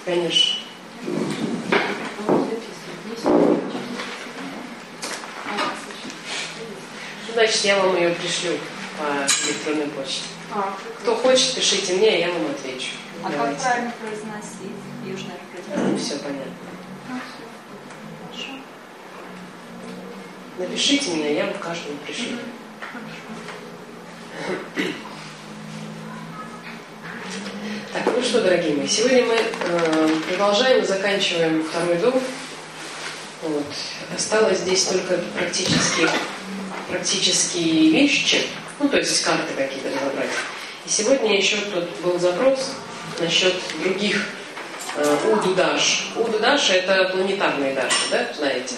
Конечно. Значит, я вам ее пришлю по электронной почте. Кто хочет, пишите мне, я вам отвечу. А давайте. Как правильно произносить? Южное произносить? Все понятно. Хорошо. Напишите меня, я вам каждому пришлю. Так, ну что, дорогие мои, сегодня мы продолжаем и заканчиваем второй дом. Вот. Осталось здесь только практические вещи, ну то есть карты какие-то разобрать. И сегодня еще тут был запрос насчет других Уду-Даш. Уду-Даши — это планетарные даши, да, знаете?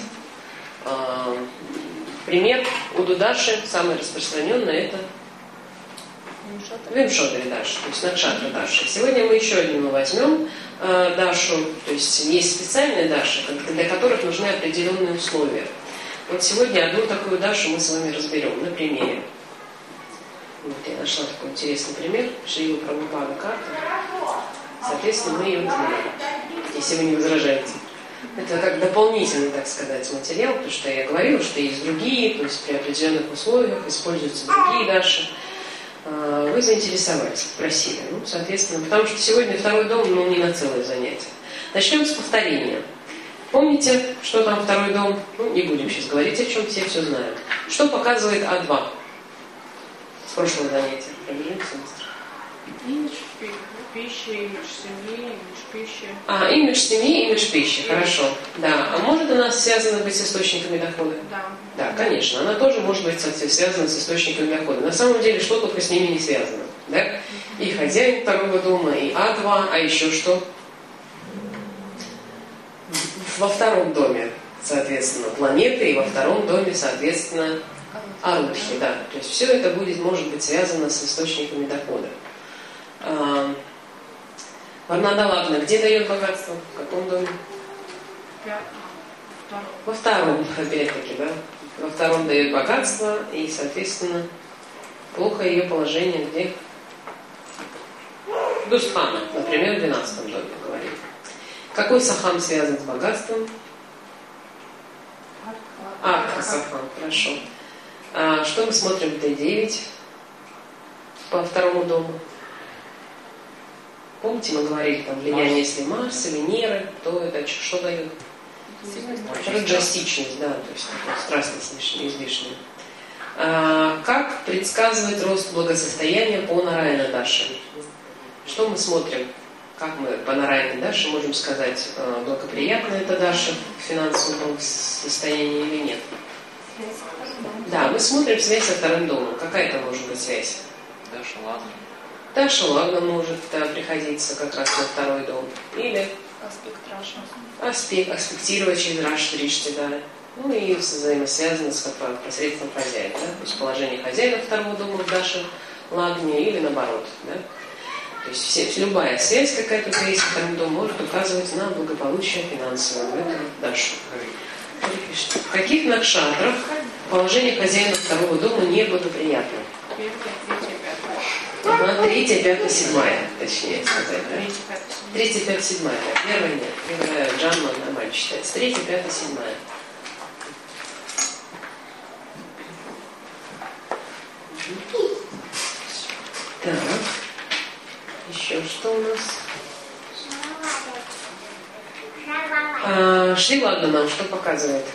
Пример Уду-Даши, самый распространенный, это Вимшотари Даши, то есть Накшатра Даши. Сегодня мы еще одну возьмем Дашу, то есть есть специальные Даши, для которых нужны определенные условия. Вот сегодня одну такую Дашу мы с вами разберем на примере. Вот я нашла такой интересный пример. Шрила Прабхупада карта. Соответственно, мы ее возьмем, если вы не возражаете. Это как дополнительный, так сказать, материал, потому что я говорила, что есть другие, то есть при определенных условиях используются другие Даши. Вы заинтересовались, просили. Ну, соответственно, потому что сегодня второй дом, ну, не на целое занятие. Начнем с повторения. Помните, что там второй дом? Ну, не будем сейчас говорить, о чем все знают. Что показывает А2? С прошлого занятия. Пробежимся быстро. Имидж пищи, имидж семьи, имидж пищи. Имидж семьи, имидж пищи. Хорошо. Да. А может она связана быть с источниками дохода? Да. Да, конечно. Она тоже может быть связана с источниками дохода. На самом деле, что только с ними не связано. Да? И хозяин второго дома, и А2, а еще что? Во втором доме, соответственно, планеты, и во втором доме, соответственно, Арудхи, да. То есть все это может быть связано с источниками дохода. Варнада-лагна где дает богатство? В каком доме? Во втором, опять-таки, да. Во втором дает богатство, и, соответственно, плохо ее положение где? Дустхана, например, в 12 доме, говорим. Какой сахам связан с богатством? Арха-сахан, хорошо. Что мы смотрим в Т9 по второму дому? Помните, мы говорили, там влияние, если Марса, Венеры, то это что дает? Раджастичность, да, то есть страстность излишняя. Как предсказывает рост благосостояния по Нараяна Даше? Что мы смотрим? Как мы по Нараяне Даше можем сказать, благоприятна эта Даша в финансовом состоянии или нет? Да, мы смотрим связь со вторым домом. Какая это может быть связь? Даша ладно. Даша лагна может приходиться как раз на второй дом. Или аспектировать через Раш-Тришти, да. Ну и взаимосвязано с посредством хозяина, да. То есть положение хозяина второго дома в Даше лагне или наоборот, да. То есть любая связь какая-то есть с вторым домом может указывать на благополучие финансовое в этом Дашу. В каких накшатрах положение хозяина второго дома неблагоприятно? 3, 5, 7, точнее сказать, да? 3, 5, 7. Первая нет. Первая Джанма нормально читается. 3, 5, 7. Так. Еще что у нас? Шри-Лагна нам что показывает?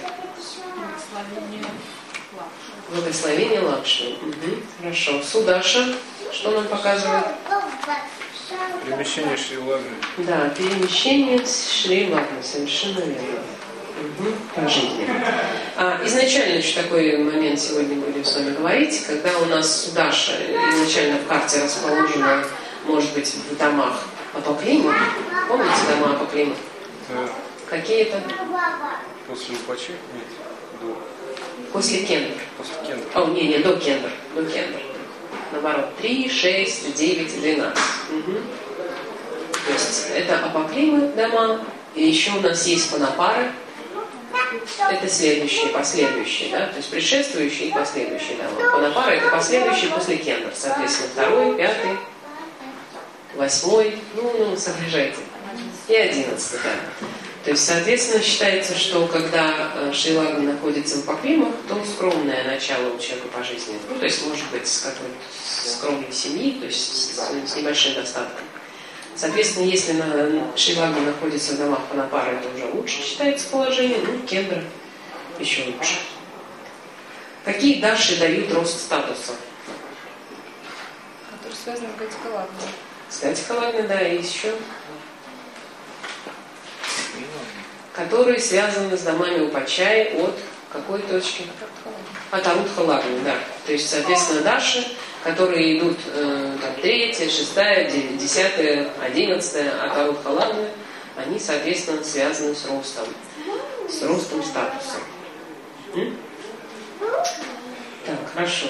Благословение Лакшми. Угу. Хорошо. Судаша что нам показывает? Перемещение Шри-Лагны. Да, перемещение Шри-Лагны. Совершенно верно. Угу. По жизни. Изначально еще такой момент сегодня будем с вами говорить, когда у нас Судаша изначально в карте расположена, может быть, в домах Апоклима. Помните дома Апоклима? Да. Какие это? После Упачи? Нет, до. После Кендр. После Кендр. Не, до Кендр. До Кендр. Наоборот, 3, 6, 9, 12. Угу. То есть это Апоклимы дома. И еще у нас есть Панапары. Это следующие, последующие, да? То есть предшествующие и последующие дома. Панапары это последующие после Кендр. Соответственно, 2, 5, 8, ну, соображайте, и 11, да. То есть, соответственно, считается, что когда Шри-Лагна находится в апокримах, то скромное начало у человека по жизни. Ну, то есть, может быть, с какой-то скромной семьи, то есть с небольшим достатком. Соответственно, если Шри-Лагна находится в домах Панапара, это уже лучше считается положение, ну, Кендра еще лучше. Какие даши дают рост статуса? Который связан с Гатикалагной. С Гатикалагной, да, и еще. Которые связаны с домами Упачаи от какой точки? От Арудха-Лагны, да. То есть, соответственно, даши, которые идут там, 3, 6, 10, 11 от Арудха-Лагны, они, соответственно, связаны с ростом статуса. Так, хорошо.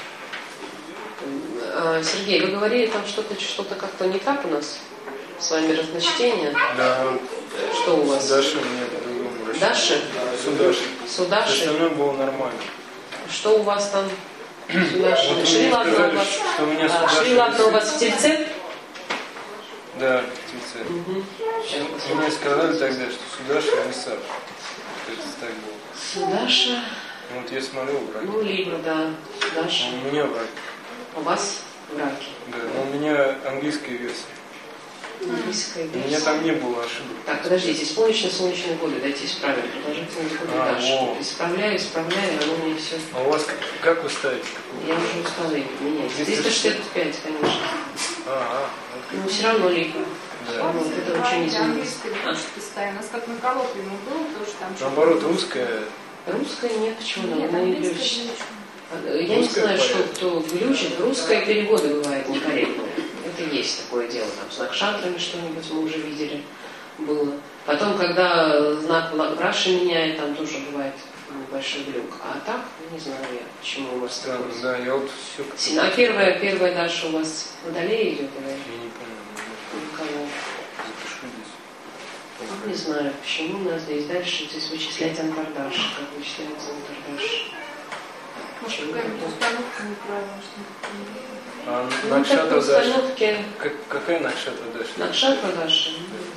Сергей, вы говорили, там что-то как-то не так у нас с вами разночтение? Да. Что у вас? Даши у меня по-другому расчет. Даши? Судаши. Судаши? Остальное было нормально. Что у вас там? Судаши? Вот Шри-Лагна у вас? что у меня Шри-Лагна у вас в Тельце? Да, в Тельце. Угу. Мне сказали тогда, что Судаши не Саш. То есть так было. Судаша. Ну, вот я смотрел в браке. Ну, Либра, да. Судаша. У меня в браке. У вас в браке? Да, но у меня английская версия. Английская У меня версия. там не было ошибок. Так, подождите, солнечные годы, дайте исправим. Продолжительные годы дальше. Исправляю, оно мне все. А у вас как вы ставите? Я уже устала их менять. 365, конечно. Вот Но все равно Либра. Да. Вот это ничего не изменилось. Английская версия ставим. У нас как на коллоквии было тоже там. Наоборот, русская. Русская нет, почему Нет, она не английская глючит? глючит. Я не знаю, что кто глючит. Русская переводы бывают некорректные. Это есть такое дело. Там с накшатрами что-нибудь мы уже видели. Было. Потом, когда знак Раши меняет, там тоже бывает небольшой глюк. А так, не знаю я, почему у вас Странно, такое. да, я вот все. А первая Даша у вас Водолей идет? Или? Я не помню. Кого? Запишу здесь. Не знаю, почему у нас здесь дальше здесь вычислять Антардаш. Как вычисляется Антардаш? Может, какая-нибудь установка неправильная, что-нибудь. А Ну, Накшатра так, в Даша? установке Какая Накшатра Даша? Накшатра Даша.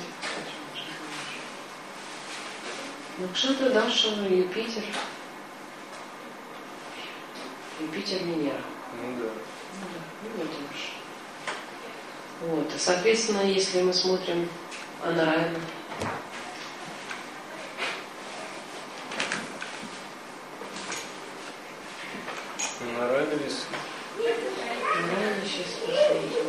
Накшатра Даша, Юпитер. Юпитер Венера. Ну да. Ну, это уж. Вот. Соответственно, если мы смотрим Анарайна. Нарайна весы. Нарайна, сейчас посмотрим,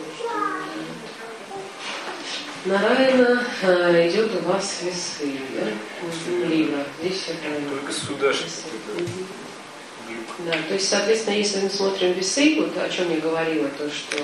что Нарайна идет у вас весы, да? Либра. Здесь все правильно. Только Судаши. Да, то есть, соответственно, если мы смотрим весы, вот о чем я говорила, то что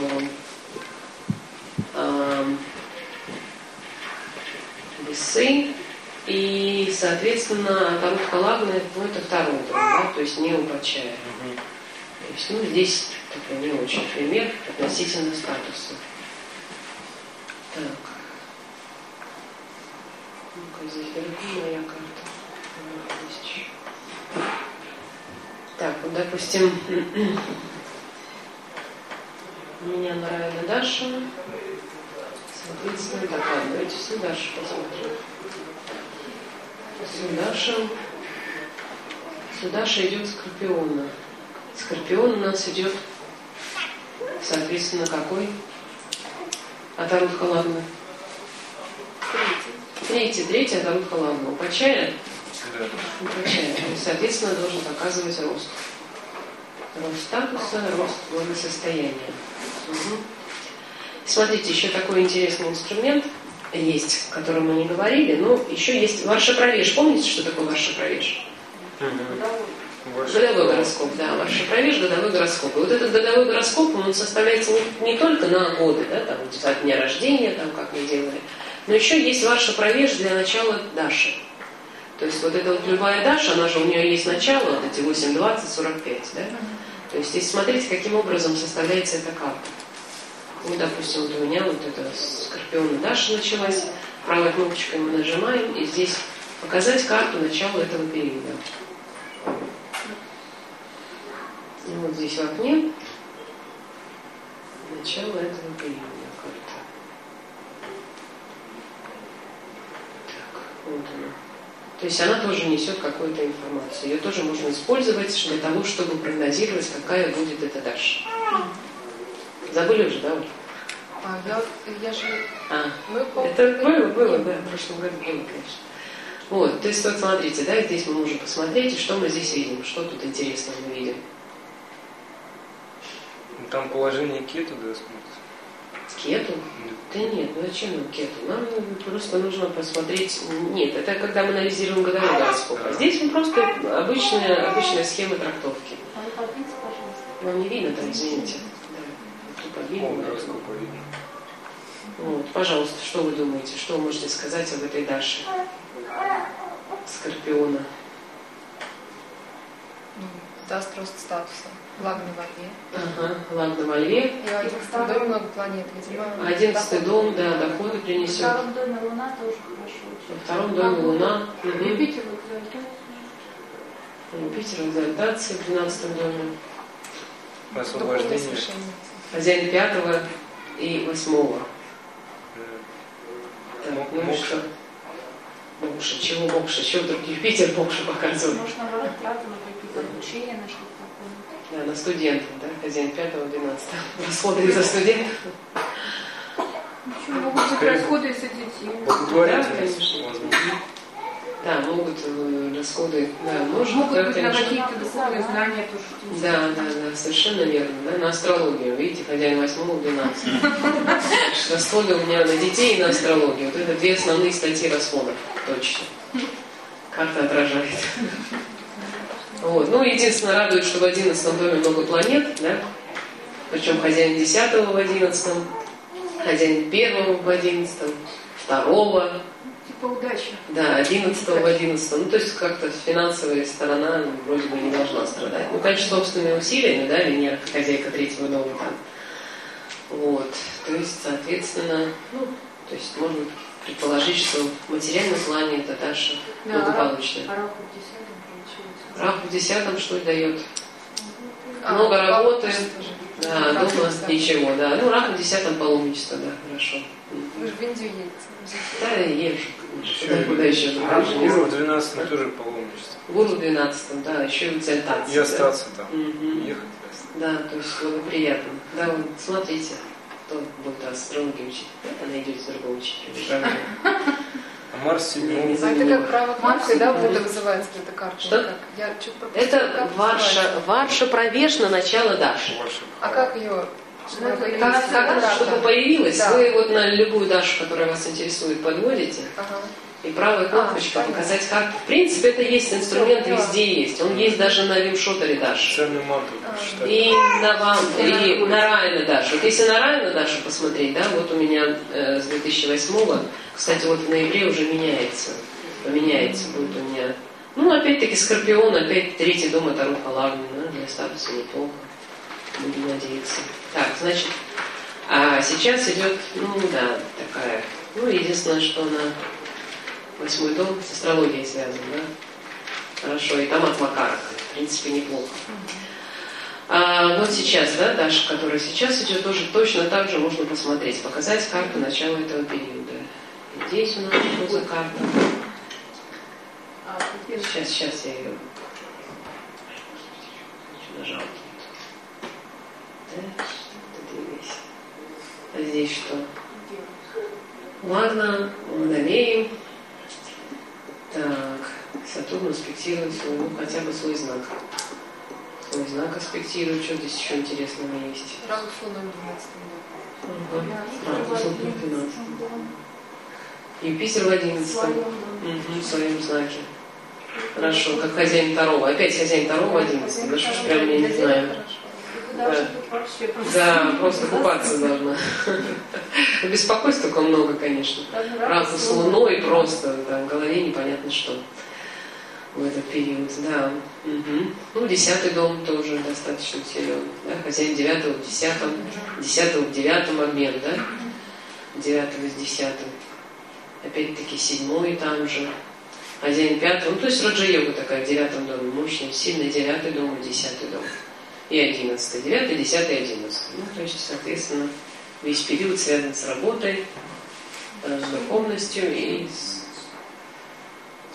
весы и, соответственно, Арудха-Лагна, ну, это второй дом, да, то есть не Упачая. То есть, ну, здесь такой не очень пример относительно статуса. Так. Ну-ка, здесь вверху моя карта. Так, вот, допустим, у меня Нарайна Даша. Соответственно, так, ладно, давайте Судашу посмотрим. Судаша идет Скорпиона. Скорпион у нас идет, соответственно, какой? От Арудха-Лагна. Третий от Арудха-Лагна. Упачая? Да. Упачая. Соответственно, должен показывать рост. Рост статуса, рост благосостояния. Угу. Смотрите, еще такой интересный инструмент есть, о котором мы не говорили, но еще есть Варша-Правеш. Помните, что такое Варша-Правеш? Годовой гороскоп, да, Варша-Правеш, годовой гороскоп. И вот этот годовой гороскоп, он составляется не только на годы, да, там, от дня рождения, там, как мы делали, но еще есть Варша-Правеш для начала Даши. То есть вот эта вот любая Даша, она же, у нее есть начало, вот эти 8, 20, 45, да? То есть здесь смотрите, каким образом составляется эта карта. Вот, допустим, вот у меня вот эта Скорпиона Даша началась, правой кнопочкой мы нажимаем, и здесь показать карту начала этого периода. И вот здесь в окне начало этого периода карта. Вот она. То есть она тоже несет какую-то информацию. Ее тоже можно использовать для того, чтобы прогнозировать, какая будет эта даша. Забыли уже, да? Я же... Это было, да, в прошлом году было, конечно. Вот, то есть вот смотрите, да, здесь мы можем посмотреть, и что мы здесь видим, что тут интересного мы видим. Там положение кету, да, смотрится. Кету? Да нет, ну зачем нам кету? Нам просто нужно посмотреть... Нет, это когда мы анализируем годовой гороскоп. А здесь просто обычная схема трактовки. А вы подвиньте, пожалуйста. Вам не видно там, извините. Да, тут подвинем. Гороскопа видно. Вот, пожалуйста, что вы думаете? Что вы можете сказать об этой Даше? Скорпиона. Даст рост статуса. Лагна во льве. Ага, лагна во льве. И в 11-м доме много планет. Видимо, 11-й дом, да, доходы Во принесет. втором доме Луна тоже хорошо. Во втором доме Луна. Юпитер в экзальтации. Юпитер в экзальтации в 12-м доме. духовное Освобождение. совершенство. Хозяин 5-го и 8-го. Так, ну и Мокша. что? Мокша. Чего Мокша? Чего вдруг Юпитер Мокша показывает? Может, наоборот, правда, на какие-то обучения, на что-то такое. Да, на студентов, да? Хозяин 5-го, 12-го. Расходы из-за студентов. Еще могут быть расходы из-за детей. Да, Благотворительность, конечно. возможно. Да, могут расходы, да, может, Могут да, быть на конечно. какие-то духовные знания тоже. Да, совершенно верно, да, на астрологию, видите, хозяин 8-го, 12-го. Расходы у меня на детей и на астрологию. Вот это две основные статьи расходов, точно. Карта отражает. Вот. Ну, единственное, радует, что в 11 доме много планет, да, причем хозяин 10-го в 11-м, хозяин 1-го в 11-м, 2-го, Типа удачи. да, 11-го в 11-м. Ну, то есть как-то финансовая сторона вроде бы не должна страдать. Ну, конечно, собственными усилиями, да, Венера, хозяйка 3-го дома там. Вот. То есть, соответственно, ну, то есть можно предположить, что в материальном плане это Даша благополучная. А Раху в 10-м получается. Раху в 10-м что дает? А, Много работы, паломничество же. да, Раху дома в 10-м. ничего, да. Ну, Раху в 10-м паломничество, да, хорошо. Вы же в Индию едете. Да, я езжу, конечно. Куда еще? Гуру в 12-м тоже паломничество. Гуру в 12-м, да, еще и в экзальтации. И остаться там. Мгм. Ехать и остаться. Да, то есть благоприятно. Да, вот смотрите, кто будет астрологию учить. Это найдете другого учителя. Правильно? А Марс Не 7-й. А это заменимо. как право кнопкой, да, Будда вызывается эта карта? Что? Или как? Я чуть пропустила, Это как Варша, называется? Варша Правешна, начало Даши. А как ее? Как чтобы появилась, Да. вы вот на любую Дашу, которая вас интересует, подводите, Ага. и правая кнопочка понятно. показать как. В принципе, это есть инструмент, Всё, везде есть. Он есть даже на Вимшотаре Даши. Специальную мантру прочитать. И на вам, и на Райана Дашу. Вот если на Райана Дашу посмотреть, да, вот у меня с 2008-го, кстати, вот в ноябре уже поменяется будет у меня. Ну, опять-таки Скорпион, опять 3-й дом это Руха Лагна, да, для статуса неплохо. Будем надеяться. Так, значит, а сейчас идет, ну да, такая, ну, единственное, что она 8-й дом с астрологией связан, да. Хорошо, и там от Макара, в принципе, неплохо. А вот сейчас, да, Даша, которая сейчас идет, тоже точно так же можно посмотреть, показать карту начала этого периода. Здесь у нас что за карта? Сейчас я ее нажал. Да, что-то двигайся. А здесь что? Ладно, Водолей. Так, Сатурн аспектирует свой, ну, хотя бы свой знак. Свой знак аспектирует. Что здесь еще интересного есть? Раку с Луной в 12-м. Ага. Раку, Сатурн в 12. Юпитер в 11. В своем знаке. Хорошо, как хозяин второго. Опять хозяин второго в 11. Ну что ж, прям я не знаю. Да, просто купаться должна. Беспокойств только много, конечно. Раку с Луной просто, да, в голове непонятно что в этот период, да. Угу. Ну, 10-й дом тоже достаточно силен. Да? Хозяин 9-го в 10-м, 10-го в 9-м обмен, да? 9-го с 10-м. Опять-таки 7-й там же. Хозяин 5-го, ну, то есть Раджа-йога такая в 9-м доме, мощный, сильный 9-й дом и 10-й дом. И 11-й, 9-й, 10-й, 11-й. Ну, то есть, соответственно, весь период связан с работой, с духовностью и с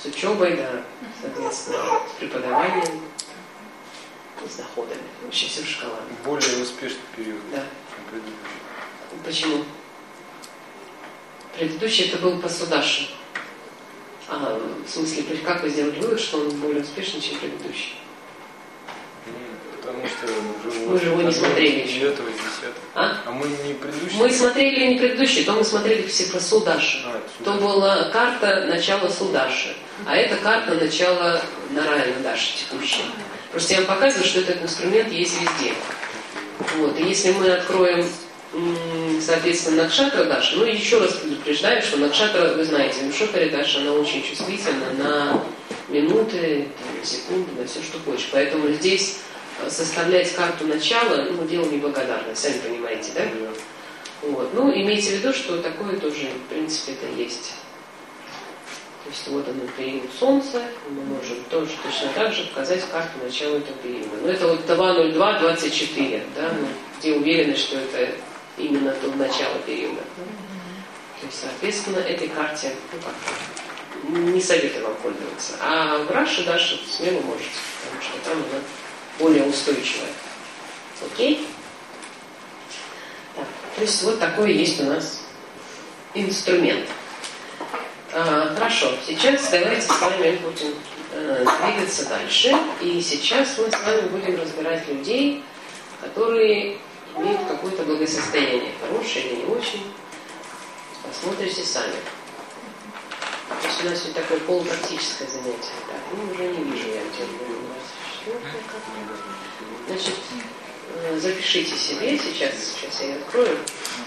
С учебой, да, соответственно, с преподаванием, с доходами. Вообще все шкала. Более успешный период, Да. чем предыдущий. Почему? Предыдущий это был Посудаши. В смысле, как вы сделали вывод, что он более успешный, чем предыдущий? Потому что Мы же его не смотрели еще. 9 10. А Мы не предыдущий. Мы смотрели не предыдущий, то мы смотрели все про Судаши. То была карта начала Судаши, а это карта начала Нараяна Даши текущая. Просто я вам показываю, что этот инструмент есть везде. Вот. И если мы откроем, соответственно, Накшатра Даша, еще раз предупреждаю, что Накшатра, вы знаете, Вишухари Даша, она очень чувствительна на минуты, секунды, на все, что хочешь. Поэтому здесь составлять карту начала, дело неблагодарное, сами понимаете, да? Вот. Имейте в виду, что такое тоже, в принципе, это есть. То есть вот оно период Солнца, мы можем тоже точно так же показать карту начала этого периода. Но это вот 2.02.24, да, где уверены, что это именно то начало периода. То есть, соответственно, этой карте не советую вам пользоваться. А в Раши Даши смело можете, потому что там она более устойчивая. Окей? Так, то есть вот такой есть у нас инструмент. Хорошо, сейчас давайте с вами будем двигаться дальше. И сейчас мы с вами будем разбирать людей, которые имеют какое-то благосостояние, хорошее или не очень. Посмотрите сами. То есть у нас вот такое полупрактическое занятие. Так, уже не вижу я где-то. Значит, запишите себе сейчас я открою.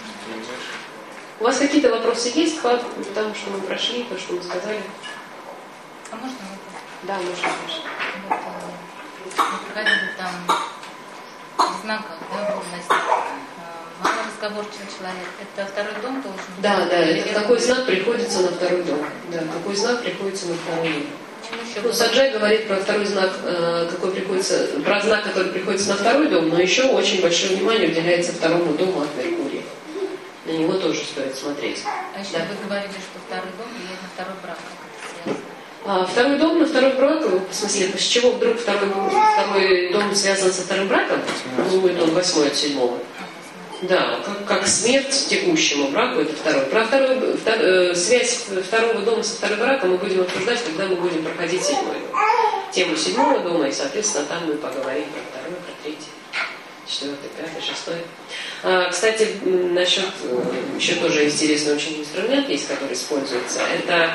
У вас какие-то вопросы есть по тому, что мы прошли, то, что мы сказали? А можно вопрос? Да, можно, конечно. Мы проходили там в знаках, да, на знаках. Малоразговорчивый человек. Это второй дом должен быть? Да, это какой знак приходится на второй дом. Да, какой знак приходится на второй дом. Саджай говорит про второй знак, какой приходится, про знак, который приходится на второй дом, но еще очень большое внимание уделяется второму дому от Меркурия. На него тоже стоит смотреть. А еще вы говорили, что второй дом влияет на второй брак. Как это связано? Второй дом на второй брак, в смысле, с чего вдруг второй дом связан со вторым браком? Думает он 8 от 7. Да, как смерть текущему браку, это второй. Про связь второго дома со вторым браком мы будем обсуждать, когда мы будем проходить 7 дом. Тему 7 дома, и, соответственно, там мы поговорим про второй, про третий, 4, 5, 6. Кстати, насчет, еще тоже интересный очень инструмент есть, который используется. Это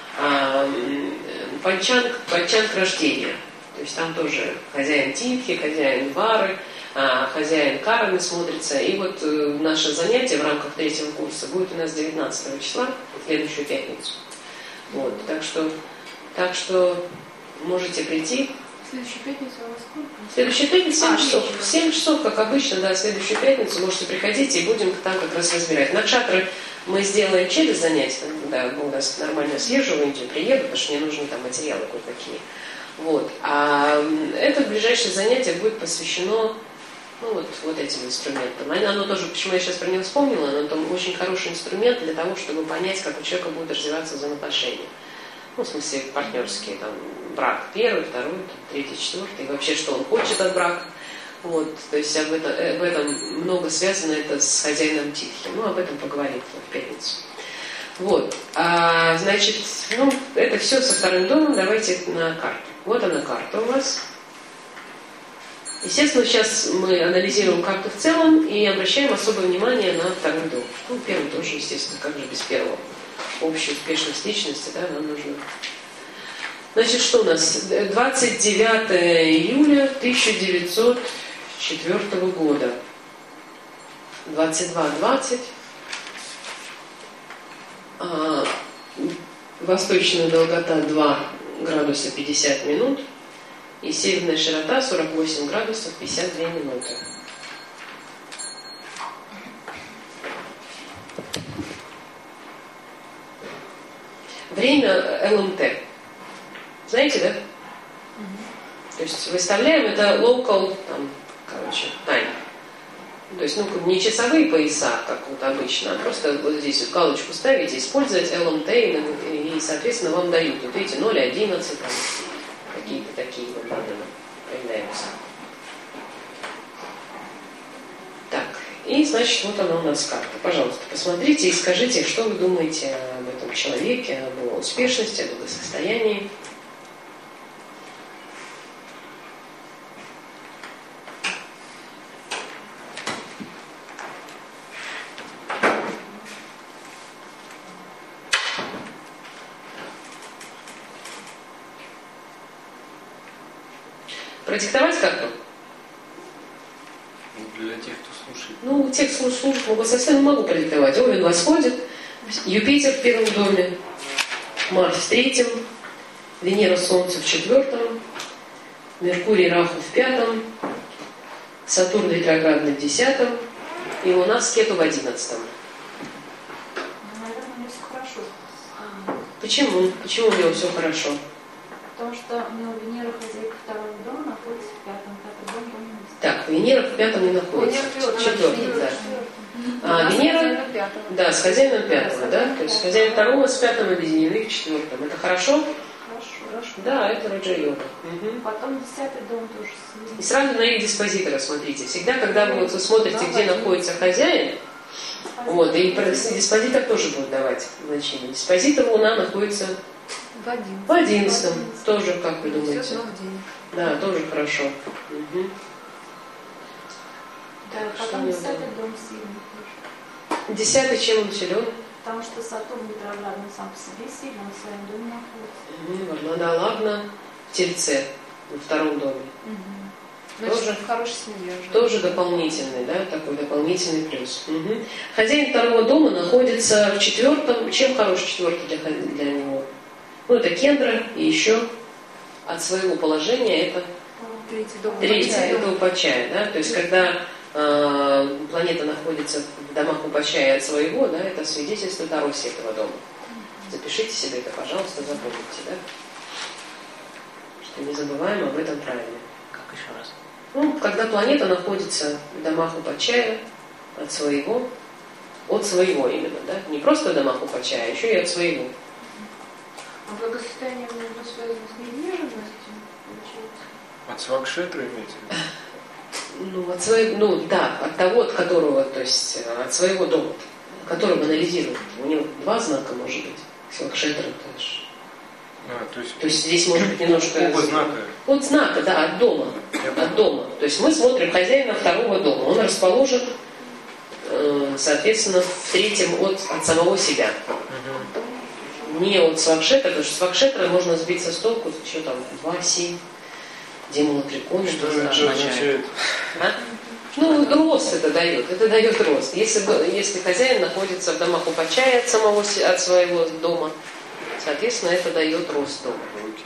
панчанг рождения. То есть там тоже хозяин Титхи, хозяин Вары, хозяин Кармы смотрится. И вот наше занятие в рамках 3-го курса будет у нас 19 числа, в следующую пятницу. Вот, так что можете прийти. Следующая пятница у вас сколько? Следующая пятница 7 часов. 7 часов, как обычно, да, следующую пятницу можете приходить, и будем там как раз разбирать. Накшатры мы сделаем через занятия, когда у нас нормально съезжу в Индию, приеду, потому что мне нужны там материалы кое-какие. Вот. А это ближайшее занятие будет посвящено вот этим инструментам. Оно тоже, почему я сейчас про него вспомнила, оно там очень хороший инструмент для того, чтобы понять, как у человека будут развиваться взаимоотношения. В смысле, партнерские, там, брак 1, 2, 3, 4, и вообще, что он хочет от брака. Вот, то есть об этом много связано это с хозяином Титхи. Об этом поговорим в пятницу. Вот, значит, это все со вторым домом, давайте на карту. Вот она карта у вас. Естественно, сейчас мы анализируем карту в целом и обращаем особое внимание на второй дом. Первый тоже, естественно, как же без первого. Общая успешность личности, да, нам нужно. Значит, что у нас? 29 июля 1904 года. 22:20. Восточная долгота 2 градуса 50 минут. И северная широта 48 градусов 52 минуты. Время ЛМТ. Знаете, да? То есть выставляем это local, time. То есть, не часовые пояса, как вот обычно, а просто вот здесь вот галочку ставите, использовать ЛМТ и и, соответственно, вам дают. Вот видите, 0,11, там, какие-то такие вот данные появляются. Так, и, значит, вот она у нас карта. Пожалуйста, посмотрите и скажите, что вы думаете об этом человеке, об его успешности, об его состоянии. Продиктовать карту? Для тех, кто слушает. Ну, те, кто слушает, могут совсем могу продиктовать. Овен восходит, Юпитер в первом доме, Марс в третьем, Венера, Солнце в четвертом, Меркурий, Раху в пятом, Сатурн ретроградный в 10-м и Луна с Кету в 11-м. Наверное, у него все хорошо. Почему? Почему у него все хорошо? Потому что у него Венера, хозяйка второго дома, находится в пятом. Пятый дом, дом не Так, Венера в пятом не находится. В четвертом, да. А Венера, да, с хозяином пятого, да? То есть хозяин второго с пятым объединены в четвертом. Это хорошо? Хорошо. Да, это раджа-йога. Угу. Потом 10-й дом тоже. И сразу на их диспозитора смотрите. Всегда, когда вы смотрите, где находится хозяин, вот, и диспозитор тоже будет давать значение. Диспозитор Луна находится в 11-м. Тоже, как вы думаете? Да, тоже хорошо. Угу. Да, потом 10-й дом сильный тоже. 10-й чем он силен? Потому что Сатурн ретроградный сам по себе сильный, он в своем доме находится. Варнада Лагна в Тельце, во втором доме. Тоже в хорошей семье уже. Тоже дополнительный, да, такой дополнительный плюс. Угу. Хозяин второго дома находится в четвертом. Чем хороший четвертый для него? Ну, это Кендра, и еще от своего положения это третий, это Упачая, да, то есть когда планета находится в домах Упачая от своего, да, это свидетельствует о росте этого дома. Запишите себе это, пожалуйста, запомните, да, что не забываем об этом правильно. Как еще раз? Ну, когда планета находится в домах Упачая от своего именно, да, не просто в домах Упачая, а еще и от своего. А благосостояние у него связано с недвижимостью, получается? От Свакшетры имеете в виду? Ну, от своего, ну, да, от того, от которого, то есть от своего дома, который мы анализируем. У него два знака, может быть. Свакшетра тоже. То есть здесь может быть немножко... Оба знака. От знака, да, от дома. От дома. То есть мы смотрим хозяина второго дома. Он расположен, соответственно, в третьем от самого себя. Не от Свакшетра, потому что Свакшетра можно сбить со толку, что там, 2, 7, Демула Трикона. Что это означает? А? Ну, рост это дает рост. Если хозяин находится в домах Упачая от своего дома, соответственно, это дает рост дома.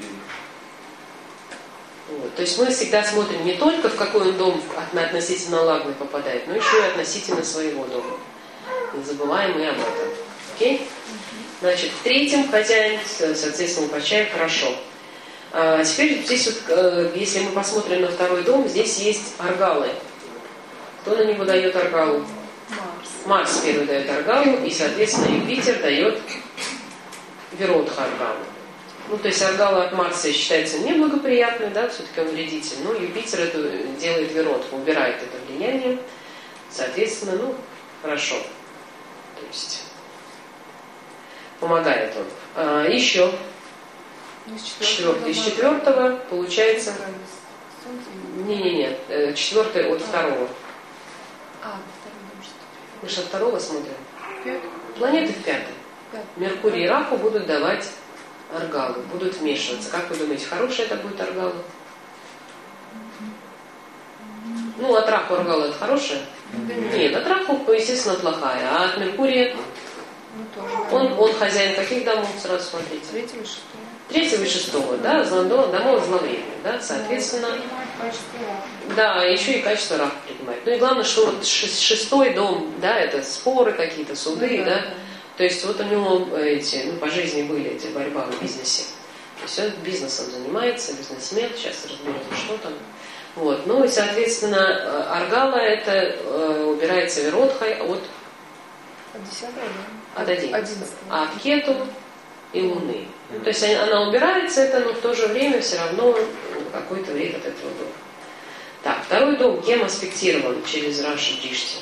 Вот. То есть мы всегда смотрим не только в какой он дом относительно Лагны попадает, но еще и относительно своего дома. Не забываем и об этом. Окей? Значит, в третьем хозяин, соответственно, Упачая хорошо. А теперь здесь вот, если мы посмотрим на второй дом, здесь есть аргалы. Кто на него дает аргалу? Марс первый дает аргалу, и, соответственно, Юпитер дает Виродха аргалу. Ну, то есть аргала от Марса считается неблагоприятной, да, все-таки он вредитель, но Юпитер это делает Виродху, убирает это влияние, соответственно, ну, хорошо. То есть помогает он. Еще четвертый. Из четвертого получается... Не. Четвертый от второго. Мы же от второго смотрим. Планеты в пятом. Меркурий и Раху будут давать аргалу, будут вмешиваться. Как вы думаете, хорошая это будет аргала? Ну, от Раху аргала это хорошая? Нет, от Раху, естественно, плохая. А от Меркурия... Он хозяин каких домов, сразу смотрите? Третьего и шестого, да, домов зловремя, да, соответственно, да, еще и качество Раха принимает. Ну и главное, что вот шестой дом, да, это споры какие-то, суды, да, то есть вот у него по жизни были эти борьба в бизнесе. То есть он бизнесом занимается, бизнесмен, сейчас разберем, что там. Вот, ну и, соответственно, аргала это убирается Виродхой от 10-го, да? От 11. А от Кету и Луны. Ну, то есть она убирается, это, но в то же время все равно какой-то вред от этого был. Так, второй дом кем аспектирован через Раши Дишти?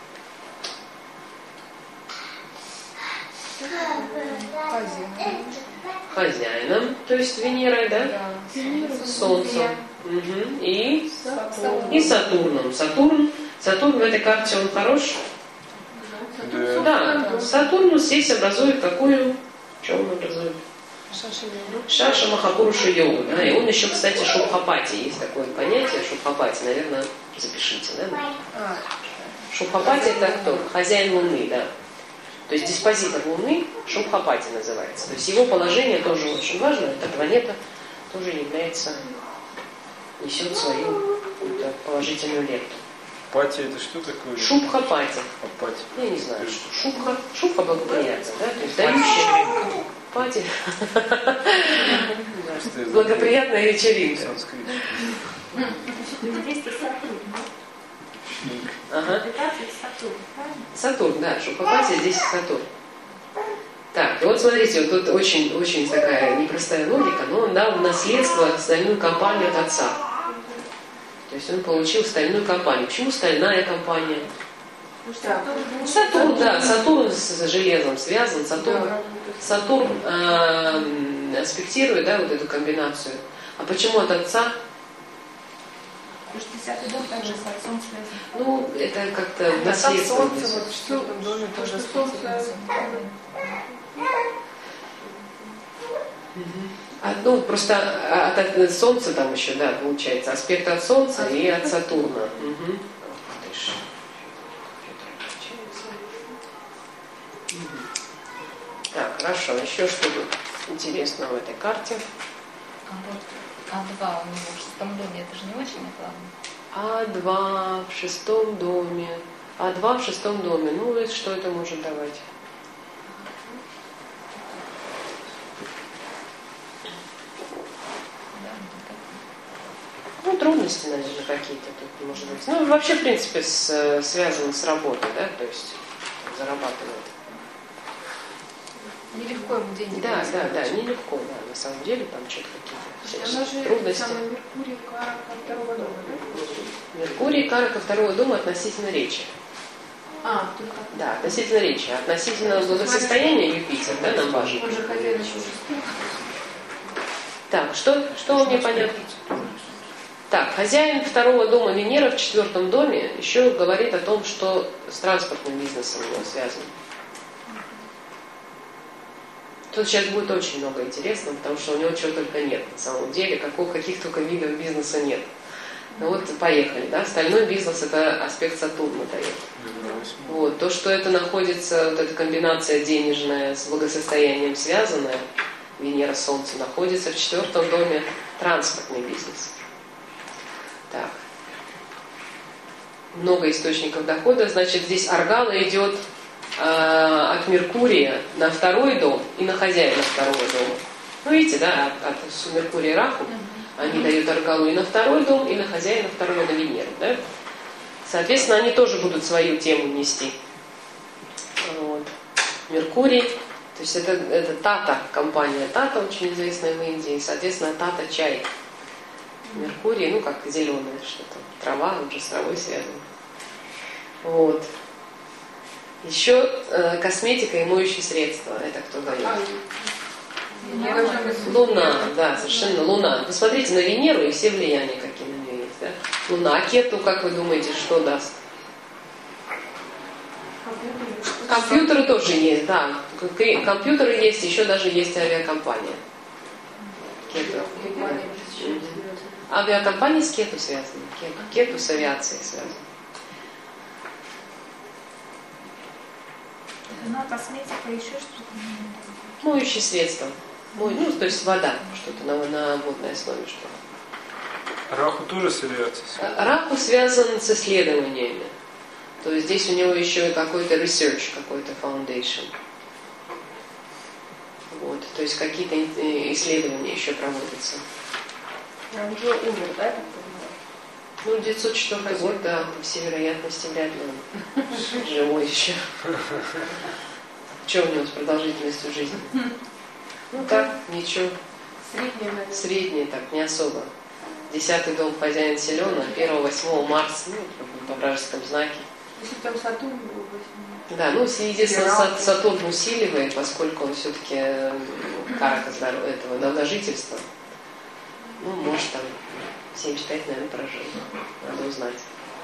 Хозяином, то есть Венерой, да? Солнцем. Угу. И Сатурном. Сатурн в этой карте он хорош? Да. Сатурн здесь образует какую? Что он образует? Шаша Махапуруша йогу. Да? И он еще, кстати, Шубхапати. Есть такое понятие Шубхапати. Наверное, запишите, да? Шубхапати это кто? Хозяин Луны, да. То есть диспозитор Луны Шубхапати называется. То есть его положение тоже очень важно. Эта планета тоже несет свою положительную лепту. Пати это что такое? Шубхапати. Пати. Я не знаю, что Шубха благоприятно, да? То есть дающая пати. Благоприятная вечеринка. Ага. Сатурн, да, Шубхапати здесь Сатурн. Так, вот смотрите, вот тут очень такая непростая логика, но он дал в наследство стальную компанию от отца. То есть он получил стальную компанию. Почему стальная компания? Сатурн, да, Сатурн с железом связан, Сатурн аспектирует, да, вот эту комбинацию. А почему от отца? Потому что 10-й дом также с отцом связан. Ну, это как-то наследство. Солнце вот в 4-м доме тоже солнце. Ну, просто от Солнца там еще, да, получается, аспект от Солнца и от Сатурна. Угу. Так, хорошо, еще что-то интересного в этой карте. А2 у него в 6-м доме, это же не очень главное. А2 в 6-м доме. А2 в 6-м доме. Ну, что это может давать? Ну, трудности, наверное, какие-то тут, может быть. Ну, вообще, в принципе, связано с работой, да, то есть зарабатывает. Нелегко ему деньги. Да, нелегко, да, на самом деле, там что-то какие-то Она же трудности. самый Меркурий, Карака, 2-го дома, да? Меркурий, Карака, 2-го дома относительно речи. Только. Да, относительно речи. Относительно благосостояния Юпитер, да, нам важно. Он же хозяин еще Так, что вам не понятно? Так, хозяин 2-го дома Венера в 4-м доме еще говорит о том, что с транспортным бизнесом у него связано. Тут сейчас будет очень много интересного, потому что у него чего только нет на самом деле, каких только видов бизнеса нет. Ну вот поехали, да, стальной бизнес это аспект Сатурна дает. Вот, то, что это находится, вот эта комбинация денежная с благосостоянием связанная, Венера, Солнце, находится в 4-м доме транспортный бизнес. Так. Много источников дохода, значит, здесь Аргала идет от Меркурия на 2-й дом и на хозяина 2-го дома. Ну, видите, да, от Меркурия Раху они дают Аргалу и на 2-й дом, и на хозяина 2-го, на Венеру, да? Соответственно, они тоже будут свою тему нести. Вот. Меркурий, то есть это Тата, компания Тата, очень известная в Индии, соответственно, Тата чай. Меркурий, ну, как зеленое что-то, трава, он же с травой связан. Вот. Еще косметика и моющие средства. Это кто дает? Луна, да, совершенно Луна. Посмотрите на Венеру и все влияния, какие на нее есть. Да? Луна, Кету, как вы думаете, что даст? Компьютеры тоже есть, да. Компьютеры есть, еще даже есть авиакомпания. Кету. Авиакомпания с Кету связаны. Кету с авиацией связаны. Ну, косметика, еще что-то. Моющие средства. Ну, то есть вода, что-то на водной основе что-то. Раху тоже с авиацией связан? Раху связан с исследованиями. То есть здесь у него еще и какой-то research, какой-то foundation. Вот, то есть какие-то исследования еще проводятся. Он уже умер, да, так понимаю? Ну, 904 год, да, по всей вероятности, вряд ли он живой еще. Что у него с продолжительностью жизни? Ну так, ничего. Средняя, наверное. Средний, так, не особо. 10-й дом хозяин силен, а 1-8 Марс, ну, по вражеском знаке. Если там Сатурн был 8. Да, ну, единственное, Сатурн усиливает, поскольку он все-таки карака этого долгожительства. Ну, может, там 75, наверное, прожил. Надо узнать.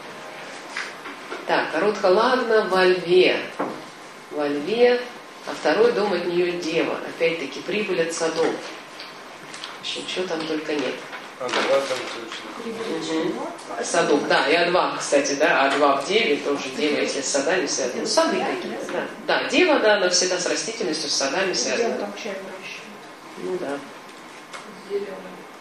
Так, Арудха Лагна во Льве. Во Льве, а 2-й дом от нее Дева. Опять-таки, прибыль от садов. В общем, чего там только нет. А 2 там точно. Садок, да, и А2, кстати, да, А2 в Деве, тоже Дева, если с садами связаны. Ну, сады какие-то, да. Да, Дева, да, она всегда с растительностью, с садами связана. Там чай выращивают. Ну, да. Зеленый.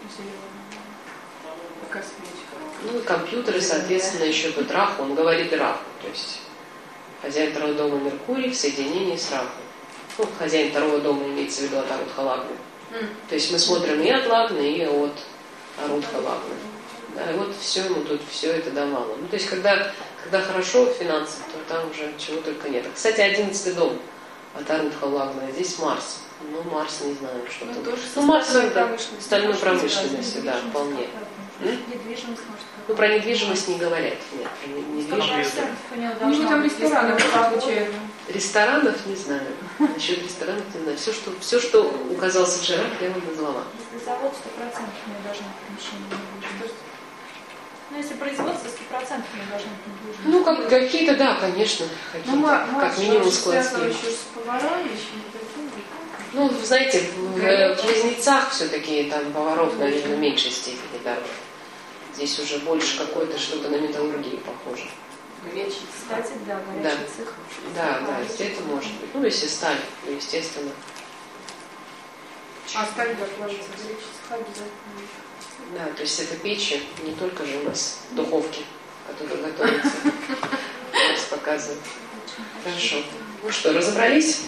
Косметика. Ну, и компьютеры, соответственно, еще тут Раху, он говорит Раху, то есть хозяин 2-го дома Меркурий в соединении с Раху. Ну, хозяин 2-го дома имеется в виду от Арудха Лагны. То есть мы смотрим и от Лагны, и от Арудха Лагны. Да, и вот все ему тут, все это давало. Ну, то есть, когда хорошо финансы, то там уже чего только нет. Кстати, 11-й дом от Арудха Лагны, а здесь Марс. Ну, Марс, не знаю, что Ну, там. тоже Ну, Марс, стальной да, промышленностью. стальной промышленностью, да, вполне. Недвижимость, может, Ну, про недвижимость не говорят. Нет, про недвижимость. 100% у него У них должно там быть рестораны листовая случайно. Ресторанов не знаю. Насчет ресторанов не знаю. Все, что указал Саджарах, я вам назвала. Если завод 100% у него должно быть помещение недвижимости. Ну, если производство 100% у него должно быть недвижимость. Ну, какие-то, да, конечно. Какие-то, как минимум складские. еще с поварами, еще не такими. Ну, знаете, в Близнецах все-таки там поваров, наверное, в меньшей степени, да. Здесь уже больше какое-то что-то на металлургии похоже. Горячий. Кстати, да, горячий цех. Да, здесь это может быть. Ну, если сталь, то естественно. А сталь докладывается, горячий цех обязательно. Да, то есть это печи, не только же у нас духовки, которые готовятся. Нас показывают. Хорошо. Ну что, разобрались?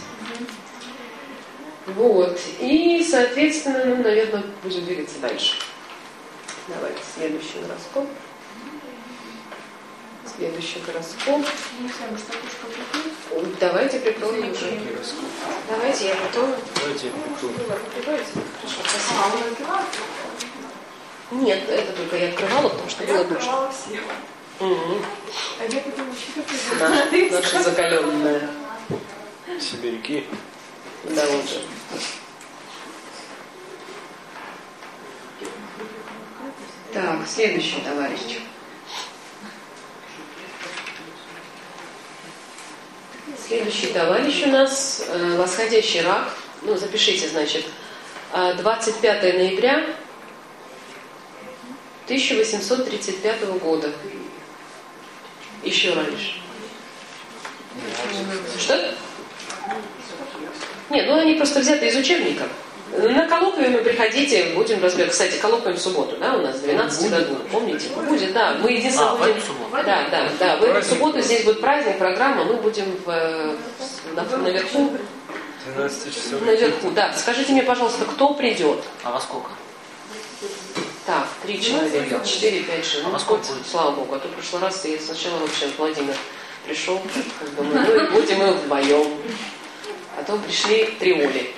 Вот. И, соответственно, ну, наверное, будем двигаться дальше. Давайте следующий гороскоп. Следующий гороскоп. Не знаю, может, окошко прикрыть? Давайте прикроем уже. Давайте, я готова. Давайте я прикрою. Прикроете? Хорошо, спасибо. А, он открывается? Нет, это только я открывала, потому что было душно. открывала все. Угу. А я потом еще Наша закаленная. Сибиряки. Да, лучше. Так, следующий товарищ. Следующий товарищ у нас восходящий рак. Ну, запишите, значит, 25 ноября 1835 года. Еще раньше. Что? Нет, ну они просто взяты из учебника. На коллоквиум приходите, будем разбирать. Кстати, коллоквиум в субботу, да, у нас с 12 до 2. Помните? Будет, да. Мы единственное будем. Да. В эту субботу здесь будет праздник, программа. Мы будем наверху. 12 часов. Наверху, да. Скажите мне, пожалуйста, кто придет? А во сколько? Так, 3 человека, 4, 5, 6. А во сколько будет? Слава Богу. А то в прошлый раз я сначала вообще Владимир пришел, думаю, ну и будем мы вдвоем. Потом пришли 3 Оли.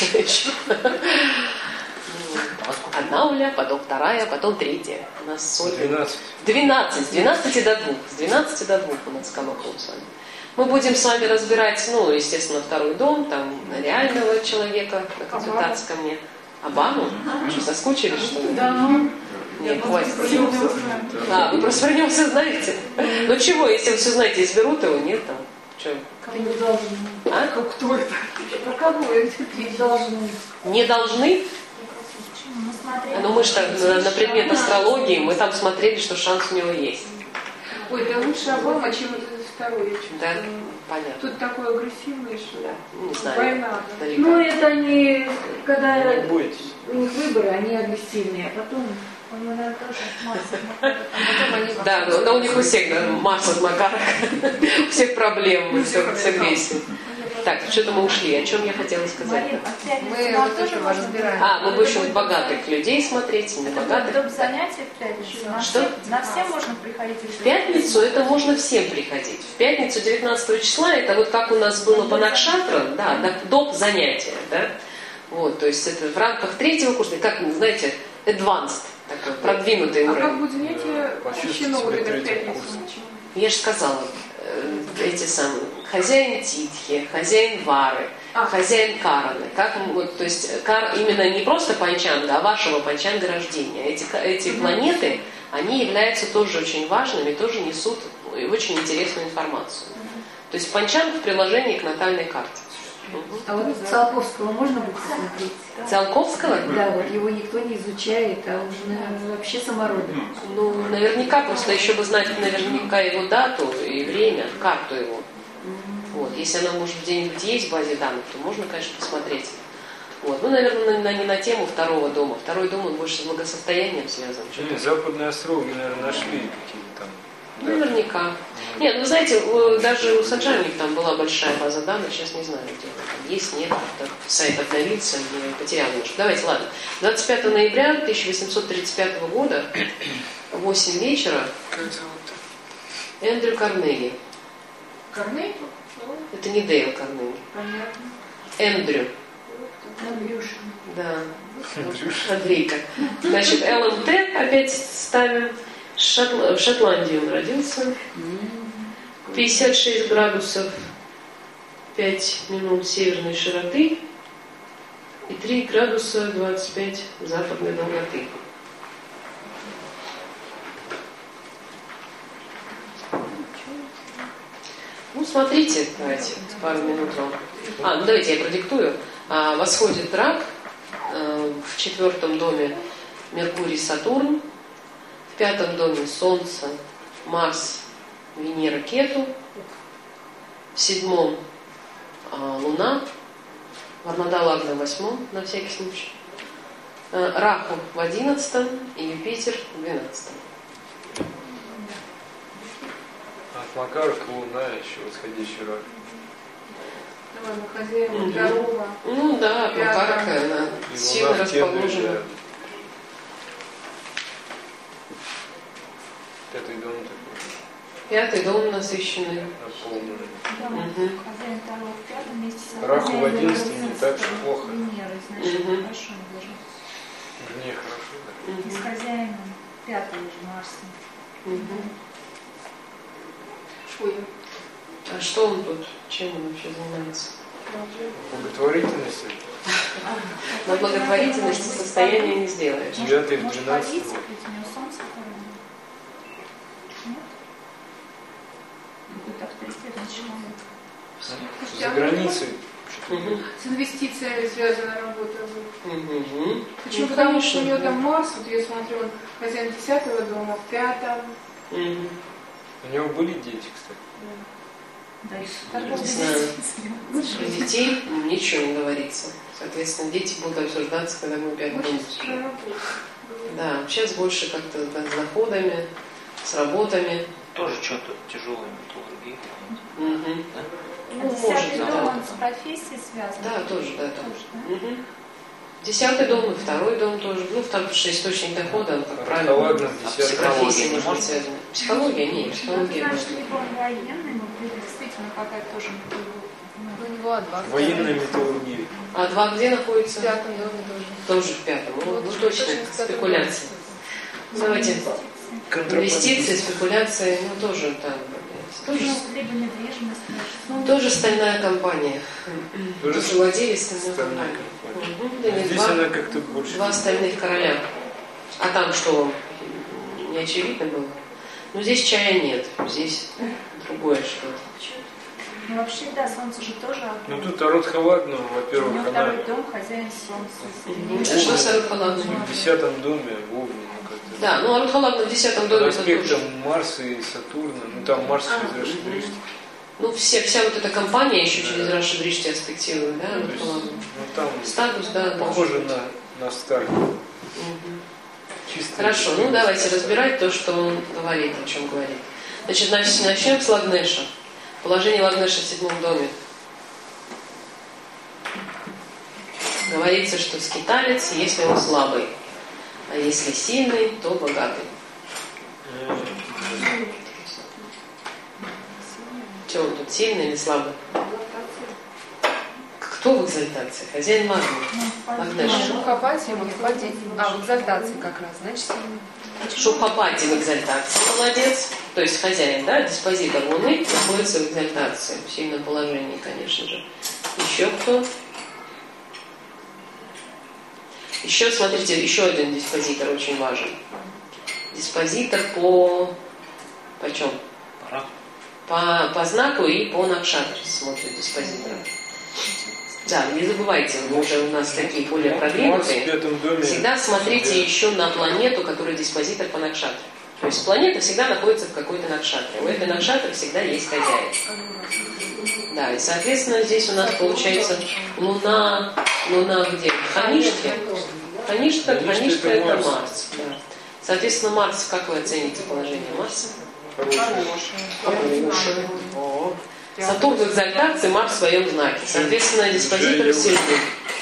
Одна Оля, потом вторая, потом третья. У нас с Ольгой 12. С 12 до 2. С 12 до 2 у нас коллоквиум с вами. Мы будем с вами разбирать, ну, естественно, 2-й дом, там, реального человека, на консультации ко мне. Обаму? Что, соскучились, что ли? Да. Нет, хватит. Вы просто про него все знаете. Ну чего, если вы все знаете, изберут его, нет там? Что? Не должны. А? Кто это? Про кого это? Не должны. Не должны? Мы смотрели. Ну мы же так на предмет астрологии, мы там смотрели, что шанс у него есть. Ой, да лучше Обама, чем вот этот второй. Я чувствую. Да, понятно. Тут такой агрессивный, что Да, не знаю. война. Наверняка. Ну, это они, когда Не бойтесь. у них выборы, они агрессивные, а потом... У него, наверное, тоже Марс. Да, но у них у всех, да, Марс от Макара, у всех проблем, все агрессии. Так, что-то мы ушли. О чем я хотела сказать? Марин, а в пятницу Мы нам вот тоже это можно разбираем. Мы будем богатых людей смотреть, не богатых. Доп. Занятия в пятницу. Что? На все можно приходить? В пятницу это можно всем приходить. В пятницу 19 числа, это вот как у нас было по Накшатрам, да, доп. Занятия, да. Вот, то есть это в рамках третьего курса, как, знаете, advanced, такой продвинутый А как уровень. будет занятие посвящено вот этой пятнице? Я же сказала, эти самые, хозяин Титхи, хозяин Вары, хозяин Караны. Как, вот, то есть именно не просто панчанга, а вашего панчанга рождения. Эти планеты, они являются тоже очень важными, тоже несут очень интересную информацию. То есть панчанг в приложении к натальной карте. А вот Циолковского можно будет посмотреть? Циолковского? Да, вот его никто не изучает, а он же, наверное, вообще самородок. Ну, наверняка, просто еще бы знать наверняка его дату и время, карту его. Вот. Если она, может, где-нибудь есть в базе данных, то можно, конечно, посмотреть. Вот. Ну, наверное, не на тему второго дома. Второй дом, он больше с благосостоянием связан. Нет, западные островы, наверное, нашли какие-то там. Наверняка. Нет, вы знаете, даже у Санджани там была большая база данных, сейчас не знаю, где она там есть, нет, сайт обновился, я потерял немножко. Давайте, ладно. 25 ноября 1835 года, 8 вечера, Эндрю Карнеги. Корней? Это не Дейл Карнеги. Понятно. Эндрю. Андрюша. Да. Андрейка. Значит, ЛМТ опять ставим. В Шотландии он родился. 56 градусов 5 минут северной широты и 3 градуса 25 западной долготы. Ну, смотрите, давайте, пару минут вам. Ну давайте я продиктую. Восходит рак, в 4 доме Меркурий, Сатурн, в 5 доме Солнце, Марс, Венера, Кету, в 7 Луна, Варнада Лагна в 8, на всякий случай, Раху в 11 и Юпитер в 12. От Макарка Луна еще восходящий рак. Давай, мы хозяин здорового. Ну да, Макарка, она И сильно Луна в Кедре, расположена. да. Пятый дом такой 5 дом насыщенный. наполненный. Да, хозяин второго в пятом месте. Раху в Хозяин 11 не в так же плохо. Венерой, значит, Мгм. хорошо должен. Не, хорошо, да. И с хозяином пятого уже Марса. Шуя. А что он тут? Чем он вообще занимается? Благотворительность. На благотворительности состояния не сделаешь. 9 в Может, 12. полиция, ведь у него солнце второе. Нет? Какой-то авторитетный человек. За границей. С инвестициями связана работа. Угу. Почему? Потому что у него там Марс, вот я смотрю, он хозяин 10-го дома, в 5-м. У него были дети, кстати. Да, и Не знаю. Про детей ничего не говорится. Соответственно, дети будут обсуждаться, когда мы опять будем. Да, сейчас больше как-то с доходами, с работами. Тоже что-то тяжелое металлургия. Угу. А 10-й дом, он с профессией связан? Да, тоже, да. Тоже, да? Угу. 10-й дом и 2-й дом тоже. Ну, потому что источник дохода, он, как правило, Ладно, с 10 профессией не может быть может? связан. Психология? Нет, Ну, психология ты знаешь, нет. либо он военный, но действительно какая-то тоже У него адванс. Военная металлургия. А 2 где находится? В 5-м доме тоже. Тоже в 5-м. Ну, точно, спекуляции. Давайте. Инвестиции, спекуляции, ну, тоже там. Тоже, либо недвижимость. тоже стальная компания. Тоже Тоже владелец стальной стальная компании. компания. Угу, да нет, Здесь она как-то больше. 2 стальных короля. А там что, не очевидно было? Ну, здесь чая нет, здесь другое что-то. Ну, вообще, да, солнце же тоже Ну огонь. тут Арутхавадну, У во-первых, него она второй дом, хозяин солнца. А что с Арутхалагной? в 10 доме в Овне, ну как-то. Да, ну Арутхалагна в 10-м Под доме это тоже. аспектом Марса и Сатурна, ну там Марс через Рашидришти. Ну, вся вот эта компания еще через Рашидришти аспектирует, да, То есть, Арутхалагну. ну там Статус, да, похоже может быть. на Старк. Мгм. Чисто Хорошо, ну давайте разбирать то, что он говорит, о чем говорит. Значит, начнем с Лагнеша. Положение Лагнеша в 7-м доме. Говорится, что скиталец, если он слабый, а если сильный, то богатый. Что он тут, сильный или слабый? Кто в экзальтации? Хозяин магнит. Агнеш. Шухапати, Махапати. В экзальтации как раз, значит. Шухапати в экзальтации. Молодец. То есть хозяин, да, диспозитор Луны находится в экзальтации. В сильном положении, конечно же. Еще кто? Еще, смотрите, еще один диспозитор очень важен. Диспозитор по чем? По знаку и по накшатре смотрят диспозитора. Да, не забывайте, вы уже у нас такие более продвинутые. Всегда смотрите еще на планету, которая диспозитор по накшатре. То есть планета всегда находится в какой-то накшатре. У этой накшатры всегда есть хозяин. Да, и соответственно здесь у нас получается Луна где? Хаништха. Хаништха это Марс. Да. Соответственно, Марс, как вы оцените положение Марса? Хорошее. Сатурн в экзальтации, Марс в своем знаке. Соответственно, диспозитор сильный.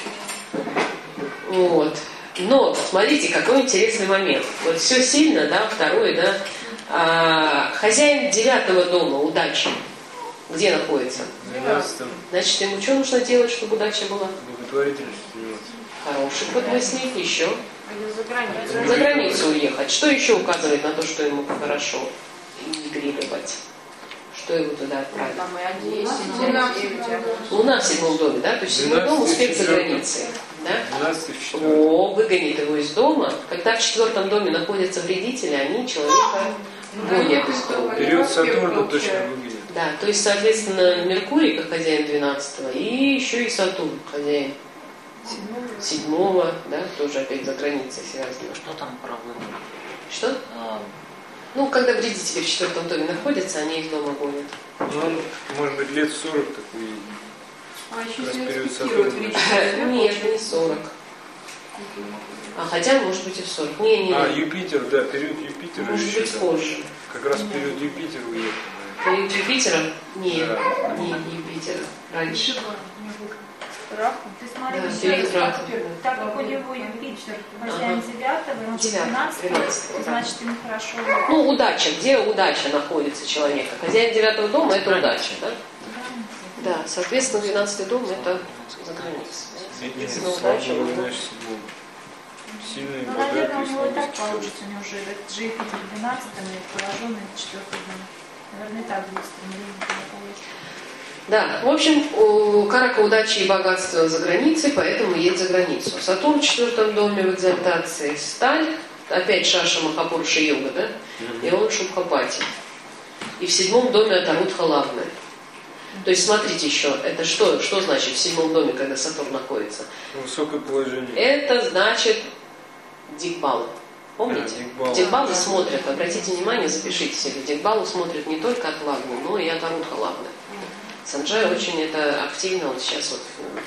Вот. Но, смотрите, какой интересный момент. Вот все сильно, да, второе, да. Хозяин 9-го дома, удачи, где находится? 12-м. Значит, ему что нужно делать, чтобы удача была? Благотворительностью заниматься. Хороший ход мыслей. Еще. За границу. За границу уехать. Что еще указывает на то, что ему хорошо эмигрировать? Что его туда отправить? Там и 11, Луна в 7-м доме, да? То есть 7-й дом успех за границей. Да? 12 в 4. Выгонит его из дома. Когда в 4-м доме находятся вредители, они человека гонят из дома. Период Сатурна точно выглядит. Да, то есть, соответственно, Меркурий как хозяин 12-го, и еще и Сатурн хозяин 7-го, да, тоже опять за границей связано. Что там про выбор? Что? Ну, когда вредители в 4-м доме находятся, они из дома гонят. Ну, может быть, лет 40 такой. еще Как раз если период фиксировать Сатурна. Нет, не 40. Хотя, может быть, и в 40. Не. Юпитер, да, период Юпитера. Может еще быть, там. позже. Как раз период Юпитера уехал. Период Юпитера? Нет, Да. не Юпитера. Раньше. Ты смотри, Да, еще раз, перед раком. так как у него Юпитер хозяин 9-го, он 12-го, значит ему хорошо. Ну, удача. Где удача находится человека? Хозяин 9-го дома – это удача, да? Да, соответственно, 12-й дом – это за границей. Соответственно, удача нужна. Сильный, Ну, наверное, у богатый, него и так слабый. получится, у него уже это же Юпитер в 12-м и пораженный в 4-м доме. Наверное, и так будет стремление туда получится. Да, в общем, у Карака удачи и богатства за границей, поэтому едет за границу. Сатурн в 4-м доме в экзальтации, сталь, опять Шаша Махапурша Йога, да? И он Шубхапати. И в 7-м доме Атарутха Лавна. То есть, смотрите еще, это что значит в 7-м доме, когда Сатурн находится? Высокое положение. Это значит дикбалы. Помните? Дикбалы. Дикбалы смотрят, обратите внимание, запишите себе, дикбалы смотрят не только от Лавны, но и от Арутха Лавны. Санджай очень это активно вот сейчас вот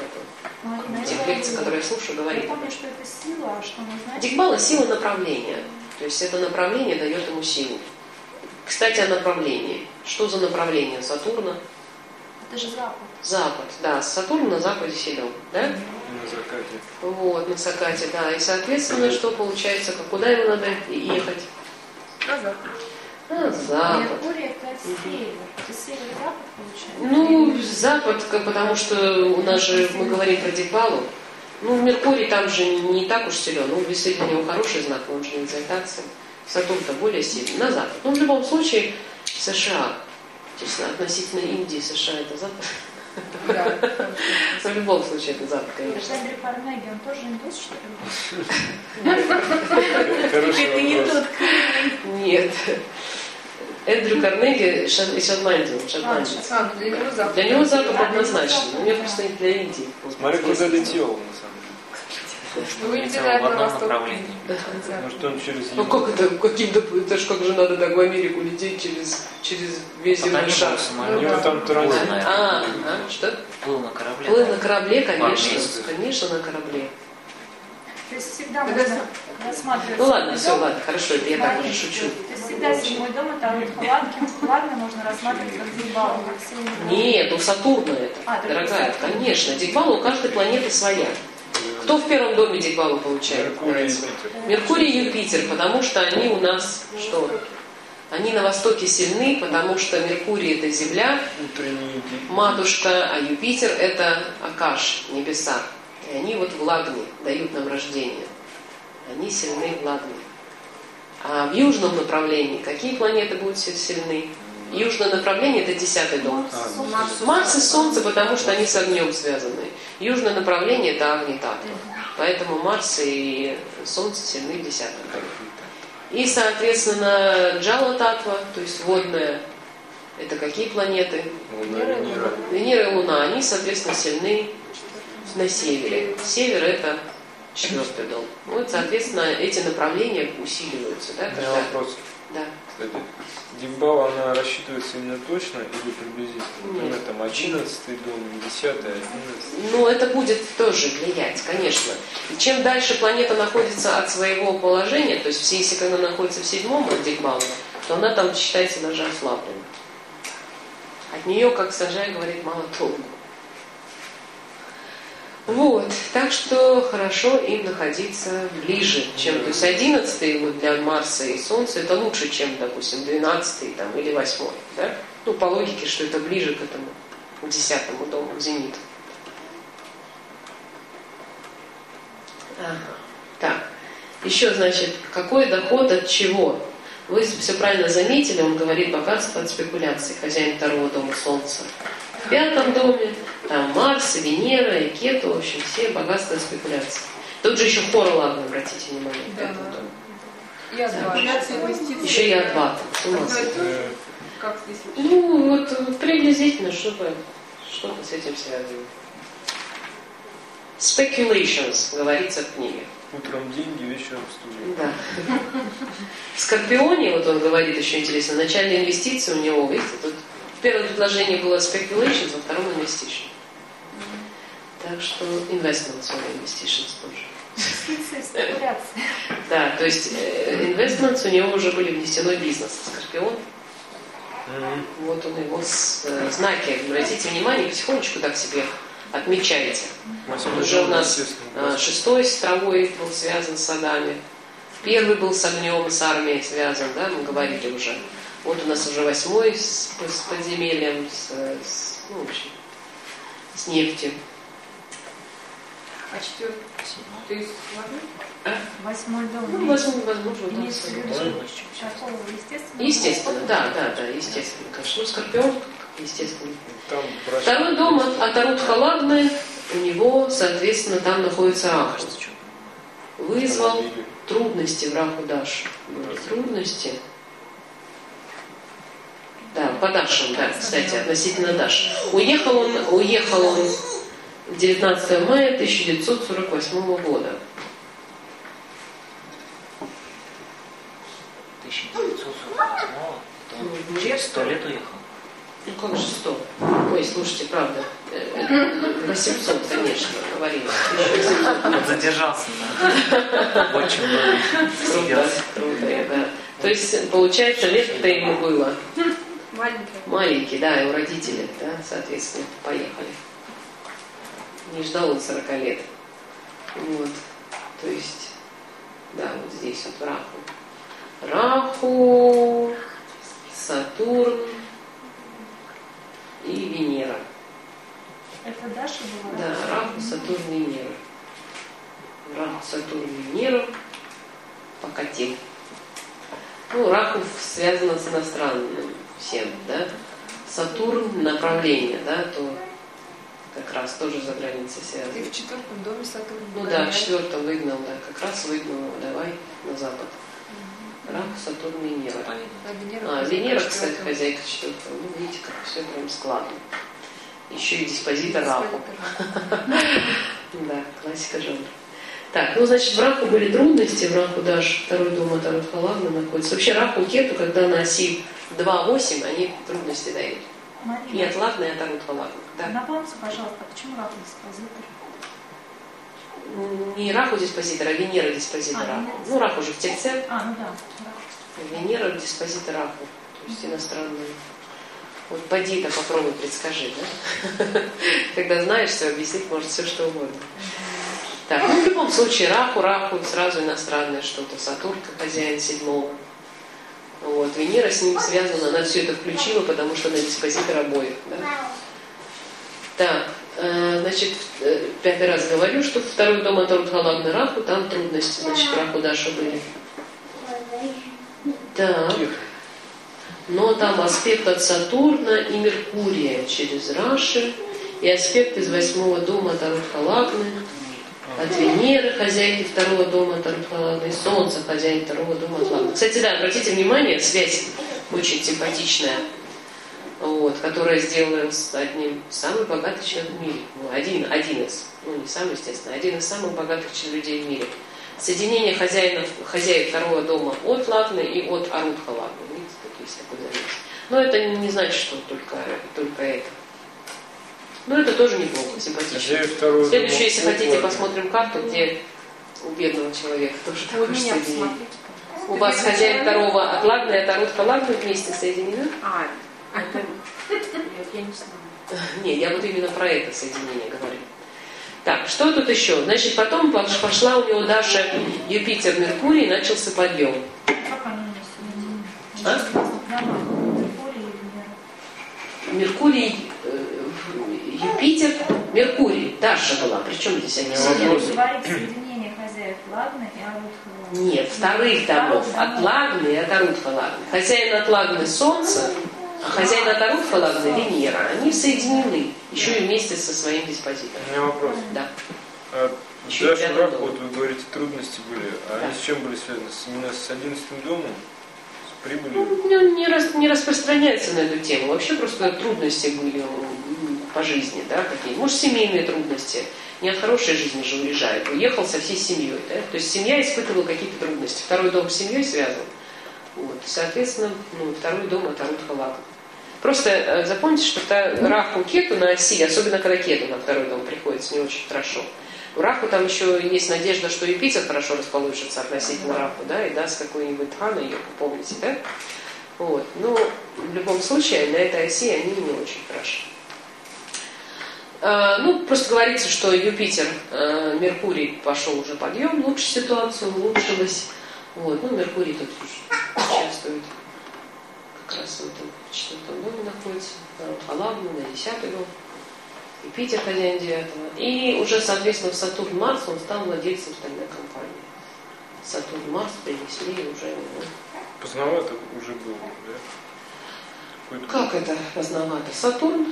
в тех лекциях, которые я слушаю, говорит. Я помню, что это сила, а что она значит? Дикбалы – сила направления. То есть это направление дает ему силу. Кстати, о направлении. Что за направление Сатурна? Это же Запад. Запад, да. Сатурн на западе силен, да? На закате. Вот, на закате, да. И, соответственно, что получается? Куда ему надо ехать? На запад. На запад. Меркурий это север. Это север-запад получается? Ну, запад, потому что у нас же, мы говорим про Дикбалу. Ну, Меркурий там же не так уж силен. Ну, действительно, у него хороший знак, он же не экзальтация. Сатурн-то более сильный. На запад. Ну, в любом случае, США. Честно, относительно Индии, США это запад. Да. В любом случае, это запад, конечно. Эндрю Карнеги, он тоже индус, что ли? Хороший Это не вопрос. тот. Нет. Эндрю Карнеги из Шотландии. Для него запад. Для него запад однозначно. У меня просто не для Индии. Смотри, куда летел, на самом деле. Ну, вы не Летел знали в на одном восток. направлении. Может, он через Ну как это, это ж как же надо так в Америку лететь через весь Пока не шар. был У самолет. него там Плыл, транзит. наверное. Что? Плыл на корабле. Плыл на корабле, конечно. Маршрут. Конечно, на корабле. То есть всегда можно рассматривать. Ну ладно, седьмой все, дом. ладно, хорошо, это я так уже шучу. То есть всегда 7-й дом это ладно можно рассматривать как Дикбалу. Нет, у Сатурна это, А, только дорогая, Сатурн. конечно. Дикбала у каждой планеты своя. Кто в первом доме Дикбалу получает? Меркурий и Давайте. Юпитер. Меркурий и Юпитер, потому что они у нас что? Они на востоке сильны, потому что Меркурий – это земля, матушка, а Юпитер – это Акаш, небеса. И они вот в Лагне дают нам рождение. Они сильны в Лагне. А в южном направлении какие планеты будут сильны? Южное направление – это 10-й дом. Марс и Солнце, потому что они с огнем связаны. Южное направление – это Агни-татва. Поэтому Марс и Солнце сильны в 10-м доме. И, соответственно, Джала-татва, то есть водная, это какие планеты? Венера и Луна. Они, соответственно, сильны на севере. Север – это 4-й дом. Вот, соответственно, эти направления усиливаются. Да, у меня вопрос. Да. Кстати, Димбала, она рассчитывается именно точно или приблизительно? Например, там 11-й дом, 10-й, 11-й? Ну, это будет тоже влиять, конечно. И чем дальше планета находится от своего положения, то есть если она находится в 7-м от Димбала, то она там считается даже ослаблена. От нее, как Санджай говорит, мало толку. Вот, так что хорошо им находиться ближе, чем, то есть 11-й вот для Марса и Солнца это лучше, чем, допустим, 12-й там, или 8-й, да? Ну, по логике, что это ближе к этому, к 10-му дому, к зениту. Ага. Так, еще, значит, какой доход от чего? Вы все правильно заметили, он говорит богатство от спекуляций, хозяин 2-го дома Солнца. В 5-м доме, там Марс, Венера, и Кету, в общем, все богатства от спекуляций. Тут же еще Хора Лагна, обратите внимание, в 5-м доме. Я Еще и Адвата. Как здесь? Ну, вот приблизительно, что-то с этим связано. Speculations, говорится в книге. Утром деньги, вечером студия. Да. В Скорпионе, вот он говорит еще интересно, начальные инвестиции у него, видите, тут в первом предложении было speculations, во втором investation. Так что investments or investitions тоже. Инвестиции, спекуляции. Да, то есть investments у него уже были внесеной бизнес. Скорпион. Вот он его знаки. Обратите внимание, потихонечку так себе отмечайте. Уже у нас 6-й с травой был связан с садами. 1-й был с огнем, с армией связан, да, мы говорили уже. Вот у нас уже 8-й с подземельем, ну, в общем, с нефтью. А 4-й? То есть воды? 8-й дом. Ну, возможно, да. Имеется в виду, такого естественного. Естественно, да, естественно, конечно. Ну, Скорпион, естественно. Там 2-й дом от Арудха-Лагны, у него, соответственно, там находится Раху. Вызвал трудности в Раху Даш. Трудности. Да, по Дашам, да, кстати, относительно Даш. Уехал он 19 мая 1948 года. 1948? 100 лет уехал? Ну как же 100? Ой, слушайте, правда. 800, конечно, говорила. 1800. Он задержался на очень много. Круто, да. То есть, получается, лет-то ему было. Маленький, да, и у родителей, да, соответственно, поехали. Не ждал он 40 лет. Вот. То есть, да, вот здесь вот Раху, Сатурн и Венера. Это Даша была? Да, Раху, Сатурн, Венера. Раху, Сатурн, Венера покатил. Ну, Раху связано с иностранным всем, да. Сатурн направление, да, то как раз тоже за границей связано. И в 4-м доме Сатурн. Ну да, в 4-м выгнал, да, как раз выгнал его, давай на запад. Раху, Сатурн, Венера. Венера, кстати, хозяйка 4-го. Ну, видите, как все прям складно. Еще и диспозитор Раху. Да, классика жанра. Так, ну, значит, в Раху были трудности, в Раху даже 2-й дом от Арудха-Лагна находится. Вообще Раху и Кету, когда на оси 2-8, они трудности дают. Марина, И от Лагна, и от Арудха-Лагна. Да. напомните, пожалуйста, почему Раху диспозитор? Не Раху диспозитор, а Венера диспозитор Раху. Венера. Ну, Раху же в Тельце. Ну да. Венера диспозитор Раху. То есть иностранная. Вот поди-то попробуй предскажи, да? Когда знаешь все, объяснить может все, что угодно. Так, ну, в любом случае, Раху, сразу иностранное что-то. Сатурн, как хозяин 7-го. Вот, Венера с ним связана, она все это включила, потому что она диспозитор обоих. Да? Так, значит, 5-й раз говорю, что второй дом от Арудхалагны Раху, там трудности, значит, Раху Даша были. Так. Но там аспект от Сатурна и Меркурия через Раши, и аспект из 8-го дома от Арудхалагны, от Венеры, хозяйки 2-го дома от Арудхалагны, и Солнца, хозяин 2-го дома от Лагны. Кстати, да, обратите внимание, связь очень симпатичная, вот, которая сделала с одним из самых богатых человек в мире. Ну, один из, ну не самый, естественно, один из самых богатых людей в мире. Соединение хозяев 2-го дома от Лагны и от Арудхалагны. Видите, тут есть такой завис. Но это не значит, что только это. Но это тоже неплохо, симпатично. Следующее, если хотите, посмотрим карту, где у бедного человека тоже такое же соединение. У вас хозяин 2-го от Лагны и от Арудхалагны вместе соединены? Это... Я не знаю. Нет, я вот именно про это соединение говорю. Так, что тут еще? Значит, потом пошла у него Даша Юпитер, Меркурий, начался подъем. Как они у нас соединены? Меркурий, Юпитер, Меркурий. Даша была. Причем здесь они Говорит соединение хозяев Лагны и Арудхалагны. Нет, вторых домов. От Лагны и от Арудхалагны. Хозяин от Лагны Солнце, а хозяин от Арудхалагны Венера. Они соединены. Еще и вместе со своим диспозитором. У меня вопрос. Да. Даша Раху, вот вы говорите, трудности были. А они с чем были связаны? Именно с 11-м домом? С прибылью? Ну, не распространяется на эту тему. Вообще просто трудности были по жизни, да, такие. Может, семейные трудности. Не от хорошей жизни же уезжает. Уехал со всей семьей, да. То есть семья испытывала какие-то трудности. 2-й дом с семьей связан. Вот. Соответственно, 2-й дом от Арудхалагны. Просто запомните, что Раху Кету на оси, особенно когда Кету на 2-й дом приходится, не очень хорошо. У Раху там еще есть надежда, что Юпитер хорошо расположится относительно Раху, да, и даст какой-нибудь Дхана, ее помните, да? Вот. Но в любом случае на этой оси они не очень хороши. Просто говорится, что Юпитер, Меркурий пошел уже подъем, лучше ситуация улучшилась. Вот. Меркурий тут участвует. Как раз в этом 4-м доме находится, Арудхалагна, на 10-й дом. Юпитер, хозяин 9-го. И уже, соответственно, в Сатурн-Марс он стал владельцем стальной компании. Сатурн-Марс принесли уже... Поздновато уже было, да? Как это поздновато? Сатурн,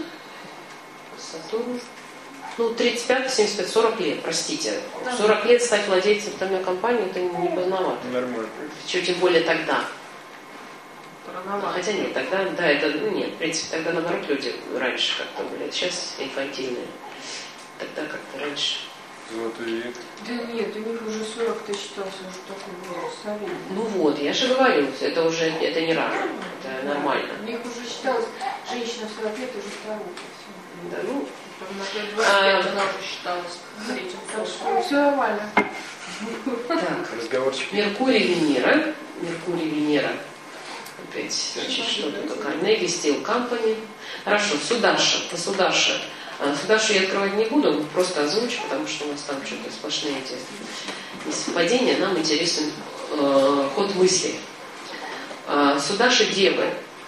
35, 75, 40 лет, простите. 40 лет стать владельцем стальной компании, это не поздновато. Нормально. Тем более тогда. Рановато. Хотя нет, тогда, да, это, нет, в принципе, тогда наоборот люди раньше как-то были, сейчас инфантильные. Тогда как-то раньше. Золотой век. Да нет, у них уже 40-то считался уже такой возраст, солидный. Ну вот, я же говорю, это уже, это не рано, это нормально. У них уже считалось, женщина в 40 лет уже старуха. Да, ну... На 25 она уже считалась третьим толстым. Все нормально. Так, Разговорчик. Меркурий-Венера. Опять, значит, что-то такое. Carnegie Steel Company. Хорошо, Судаша. Судашу я открывать не буду, просто озвучу, потому что у нас там что-то сплошные эти несовпадения. Нам интересен ход мыслей. Судаша Девы.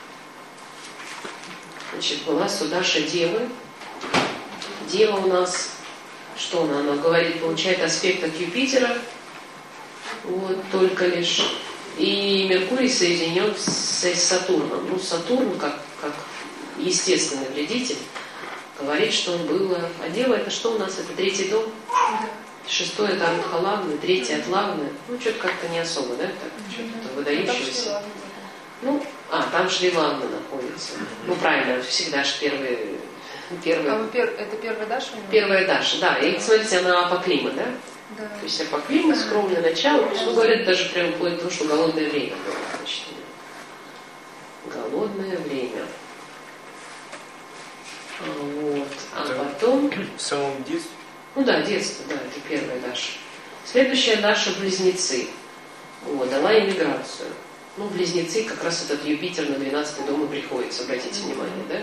Значит, была Судаша Девы. Дева у нас, что она говорит, получает аспект от Юпитера. Вот, только лишь. И Меркурий соединен с Сатурном. Сатурн, как естественный вредитель, говорит, что он был... А Дева это что у нас? Это 3-й дом? 6-й это Арудхалагна, 3-й от Лагны. Что-то как-то не особо, да? Так, что-то выдающегося. Там Шри Лагна находится. Правильно, всегда же первый... Это первая Даша? Первая Даша, да. И смотрите, она апоклима, да? Да. То есть апоклима, скромное начало. Говорят, даже прямо вплоть до того, что голодное время было. Значит, голодное время. Вот. А потом... В самом детстве? Детство, да, это первая Даша. Следующая Даша — близнецы. Дала иммиграцию. Близнецы, как раз этот Юпитер на 12-й дом и приходится, обратите внимание, да?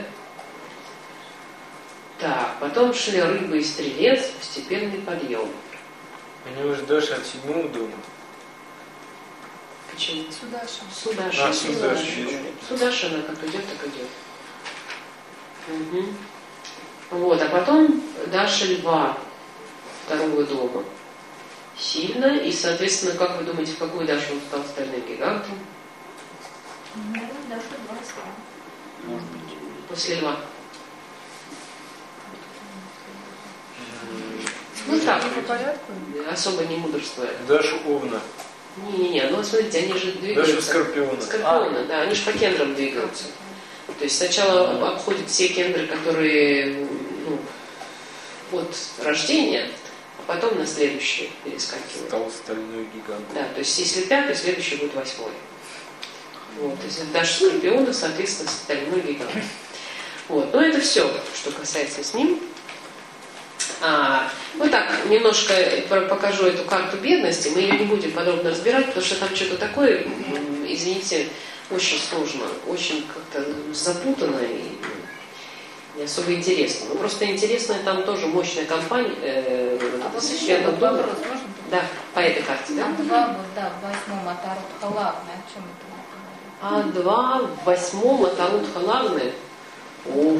Так, потом шли рыба и стрелец, постепенный подъем. У него же Даша от 7-го дома. Почему? Судаша. Судаша. А, Судаша. Судаша, она как идет, так идет. Угу. Вот, а потом Даша Льва второго дома. Сильно, и, соответственно, как вы думаете, в какую Дашу он стал стальным гигантом? Ну, Даша 20. Может быть. После Льва. Ну так, По порядку? особо не мудрствуя. Даша Овна. Не-не-не, ну смотрите, они же двигаются. Даша Скорпиона. Скорпионы, да, они же по кендрам двигаются. То есть сначала обходят все кендры, которые от рождения, а потом на следующие перескакивают. Стал стальной гигант. Да, то есть если 5, следующий будет 8. Вот, если Даша Скорпиона, соответственно, стальной гигант. Вот, но это все, что касается с ним. Вот так, немножко покажу эту карту бедности. Мы ее не будем подробно разбирать, потому что там что-то такое, извините, очень сложно, очень как-то запутанно и не особо интересно. Но просто интересно, там тоже мощная компания. Вот еще вот вопрос, можно? Да, по этой карте, да? А2, вот, да, в 8-м от Арут Халавны, о чем это говорит? А2 в 8-м от Арут Халавны. Ох.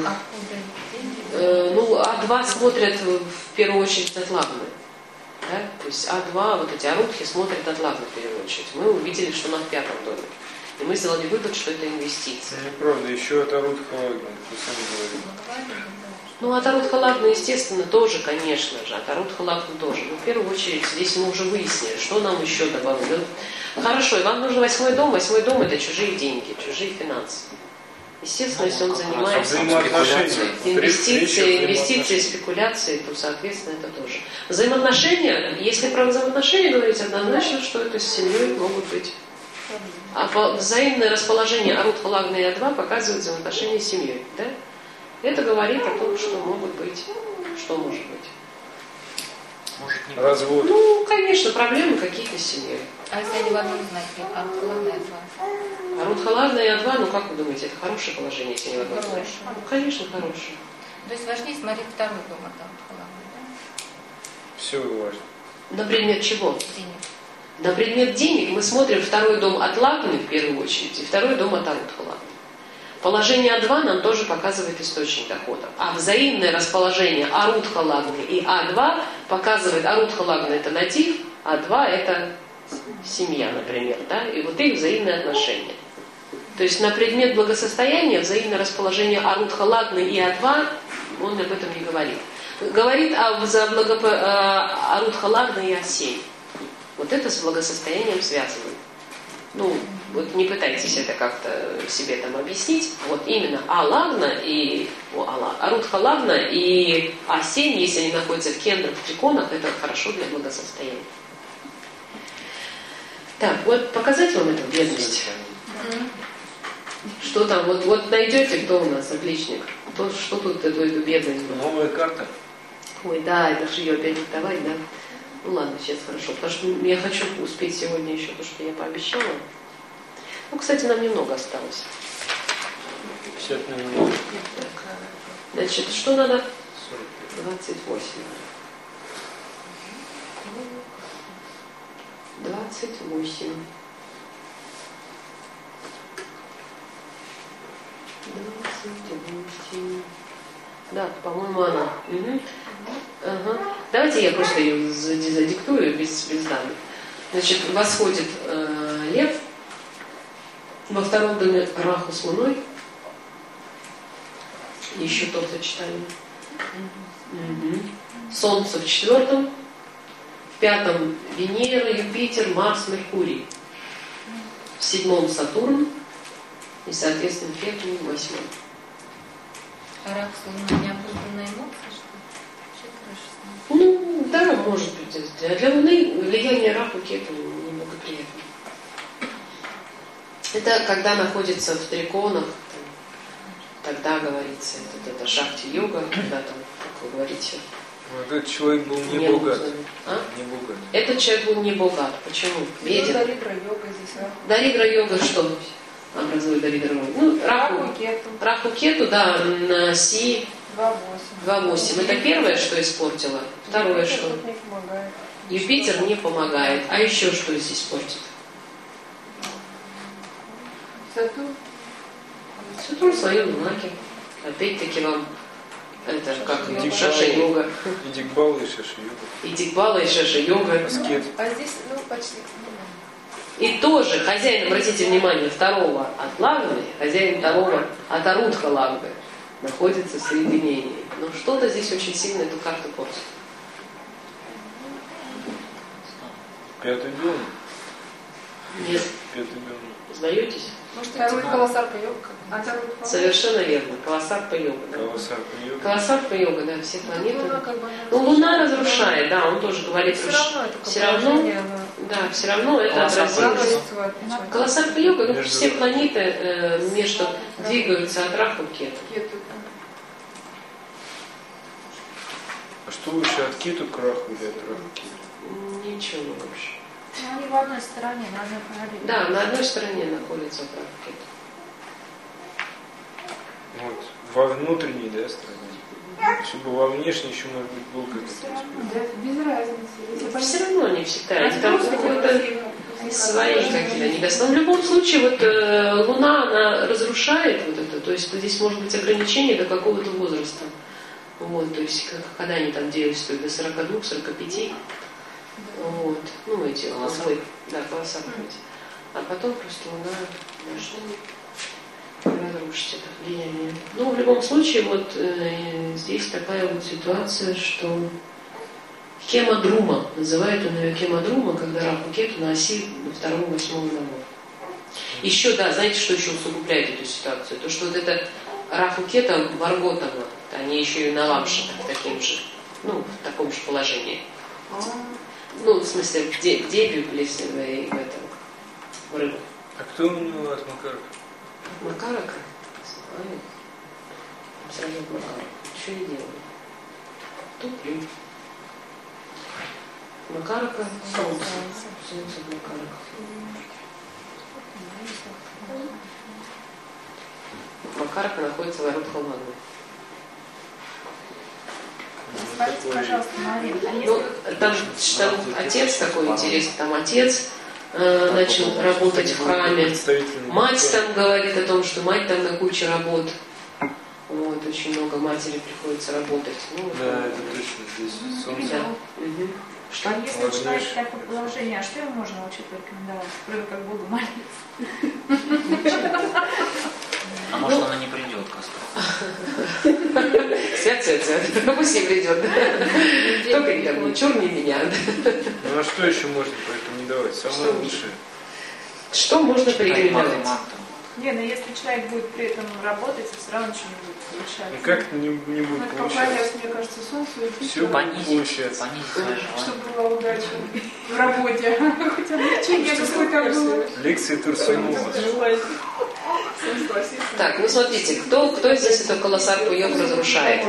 А2 смотрят в первую очередь от Лагны. Да? То есть А2, вот эти арутхи смотрят от Лагны в первую очередь. Мы увидели, что она в 5-м доме. И мы сделали вывод, что это инвестиция. Неправда, еще от Арут Халагна, вы сами говорили. Ну, от Арут Халагна, естественно, тоже, конечно же. От Арут Халагна тоже. Но в первую очередь здесь мы уже выяснили, что нам еще добавили. Хорошо, и вам нужен 8-й дом. 8-й дом — это чужие деньги, чужие финансы. Естественно, если он занимается инвестиции, спекуляции, то, соответственно, это тоже. Взаимоотношения, если про взаимоотношения говорить, однозначно, что это с семьей могут быть. А взаимное расположение Арут Халагна и А2 показывает взаимоотношения с семьей. Да? Это говорит о том, что могут быть, что может быть. Может, не Развод. Ну, конечно, проблемы какие-то с семьей. А если они в одном знаке? Арут Халавна и А2? Арут Халагна и А2, ну как вы думаете, это хорошее положение, если они в одном знаке? Ну, конечно, хорошее. То есть важнее смотреть второй дом от Арут Халавны, да? Все важно. На предмет чего? Денег. На предмет денег мы смотрим второй дом от Лагны в первую очередь и второй дом от Арут Халагны. Положение А2 нам тоже показывает источник дохода. А взаимное расположение Арут Халагны и А2 показывает, Арут Халагны — это натив, А2 — это семья, например, да, и вот их взаимные отношения. То есть на предмет благосостояния взаимное расположение Арут Халагны и А2 он об этом не говорит. Говорит о Арут Халагны и А7. Вот это с благосостоянием связано. Ну, вот не пытайтесь это как-то себе там объяснить. Вот именно А-Лагна и Арут Халагна и А7, если они находятся в кендрах, в триконах, это хорошо для благосостояния. Так, вот показать вам эту бедность. Что там? Вот найдете, кто у нас отличник. Что тут эту бедность была? Новая карта. Ой, да, это же ее опять диктовать, да? Ну ладно, сейчас хорошо, потому что я хочу успеть сегодня еще то, что я пообещала. Ну, кстати, нам немного осталось. 50 минут. Значит, что надо? 28. 28. 28. Да, по-моему, она. Угу. Ага. Давайте я просто ее задиктую без данных. Значит, восходит Лев, во втором доме Раху с Луной, еще тот сочетание. Угу. Солнце в 4-м, в 5-м Венера, Юпитер, Марс, Меркурий, в 7-м Сатурн и, соответственно, в 5-м и 8-м. Рак, Луна, необузданная эмоция, что ли? Ну, да, может быть. Для Луны влияние Раху Кету неблагоприятно. Это когда находится в триконах, тогда говорится, это шахти-йога, когда там, как вы говорите, Вот этот человек был не богат. Не богат. Этот человек был не богат. Почему? Беден. Даридра-йога здесь. Даридра-йога что образует Даридра-йога? Ну, Раху Кету, да, на Си 2,8. Это первое, что испортило. Второе, что? Не помогает. Юпитер не помогает. А еще что здесь портит? Сатурн. Сатурн в своем знаке. Опять-таки вам это как Дикбала. шаша-йога. И Дикбала, и Шаша-йога. И дикбала, и шаша-йога. Аскет. А здесь, ну, почти. И тоже хозяин, обратите внимание, второго от Лагны, хозяин второго от Арудха Лагны находится в соединении. Но что-то здесь очень сильно эту карту портит. Пятый дом. Нет. Пятый дом. Сдаетесь? Может, второй колоссарка йога? А второй колоссарка? Совершенно верно. Каласарпа йога. Да. Каласарпа-йога. Каласарпа йога, да, все планеты. Луна как бы... Ну, Луна разрушает, да, он тоже говорит. Все равно это Все равно, да, все равно это отразилось. Каласарпа йога, ну, все планеты между двигаются от Раху к Кету. А что лучше, от Кету к Раху или от Раху к Кету? Ничего вообще. Ну, они в одной стороне, на одной параллели. Да, на одной стороне находится от Раху к Кету. Вот. Во внутренней, да, стороне. Чтобы во внешней еще, может быть, был какой-то аспект. Да, без разницы. Все равно не всегда. Там какой-то свои какие-то недостатки. Но в любом случае, вот Луна, она разрушает вот это. То есть здесь может быть ограничение до какого-то возраста. Вот, то есть когда они там действуют до 42-45. Вот. Ну, эти свой, да, колоссальные. А потом просто Луна разрушить это влияние. Ну, в любом случае, вот здесь такая вот ситуация, что Кемадрума, называют он ее Кемадрума, когда Раху Кету на оси 2-8 дома. Еще, да, знаете, что еще усугубляет эту ситуацию? То, что вот это Раху Кета Варготама, они еще и на Ламше таким же, ну, в таком же положении. Ну, в смысле, в Деве, если вы и в этом, в рыбу. А кто у него от Макарака? Макарака? Знаю. Абсолютно Макарака. Ничего не делаю. Туплю. Макарака, солнце. Солнце Макарака. Макарака находится в Арудхалагне. Скажите, пожалуйста, Марина, а если... Ну, там отец такой интересный, там отец начал работать в храме. Мать там говорит о том, что мать там на куче работ. Вот, очень много матери приходится работать. Ну, да, это точно здесь солнце. Да. Угу. Что? А если человек в таком положении, а что ему можно вообще порекомендовать? Кроме как Богу молиться. А может, она не придет к Астраху? Свят. Пусть не придет. Только не ко мне, чур не меня. Ну а что еще можно порекомендовать? Самое лучшее. Что можно порекомендовать? Не, но если человек будет при этом работать, то все равно ничего не будет совершать. И как-то не будет получаться. Мне кажется, солнце Все Понизить получается. свои желания. чтобы была удача в работе. Хоть облегчение какое-то было. Лекции Турсунова. Так, ну смотрите, кто здесь эту колоссарку йог разрушает?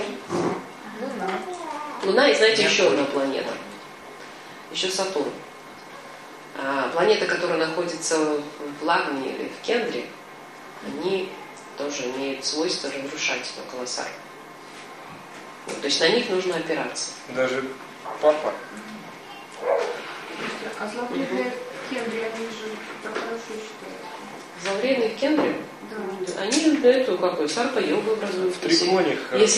Луна и, знаете, еще одна планета. Еще Сатурн. Планеты, которые находятся в Лагне или в Кендре, они тоже имеют свойство разрушать эту колоссарку. Вот, то есть на них нужно опираться. Даже папа. А злополучные кендры, они же так хорошо считают. Зловредные в Кендре, Да. они эту какую сарпа-йогу образуют. В триконе Если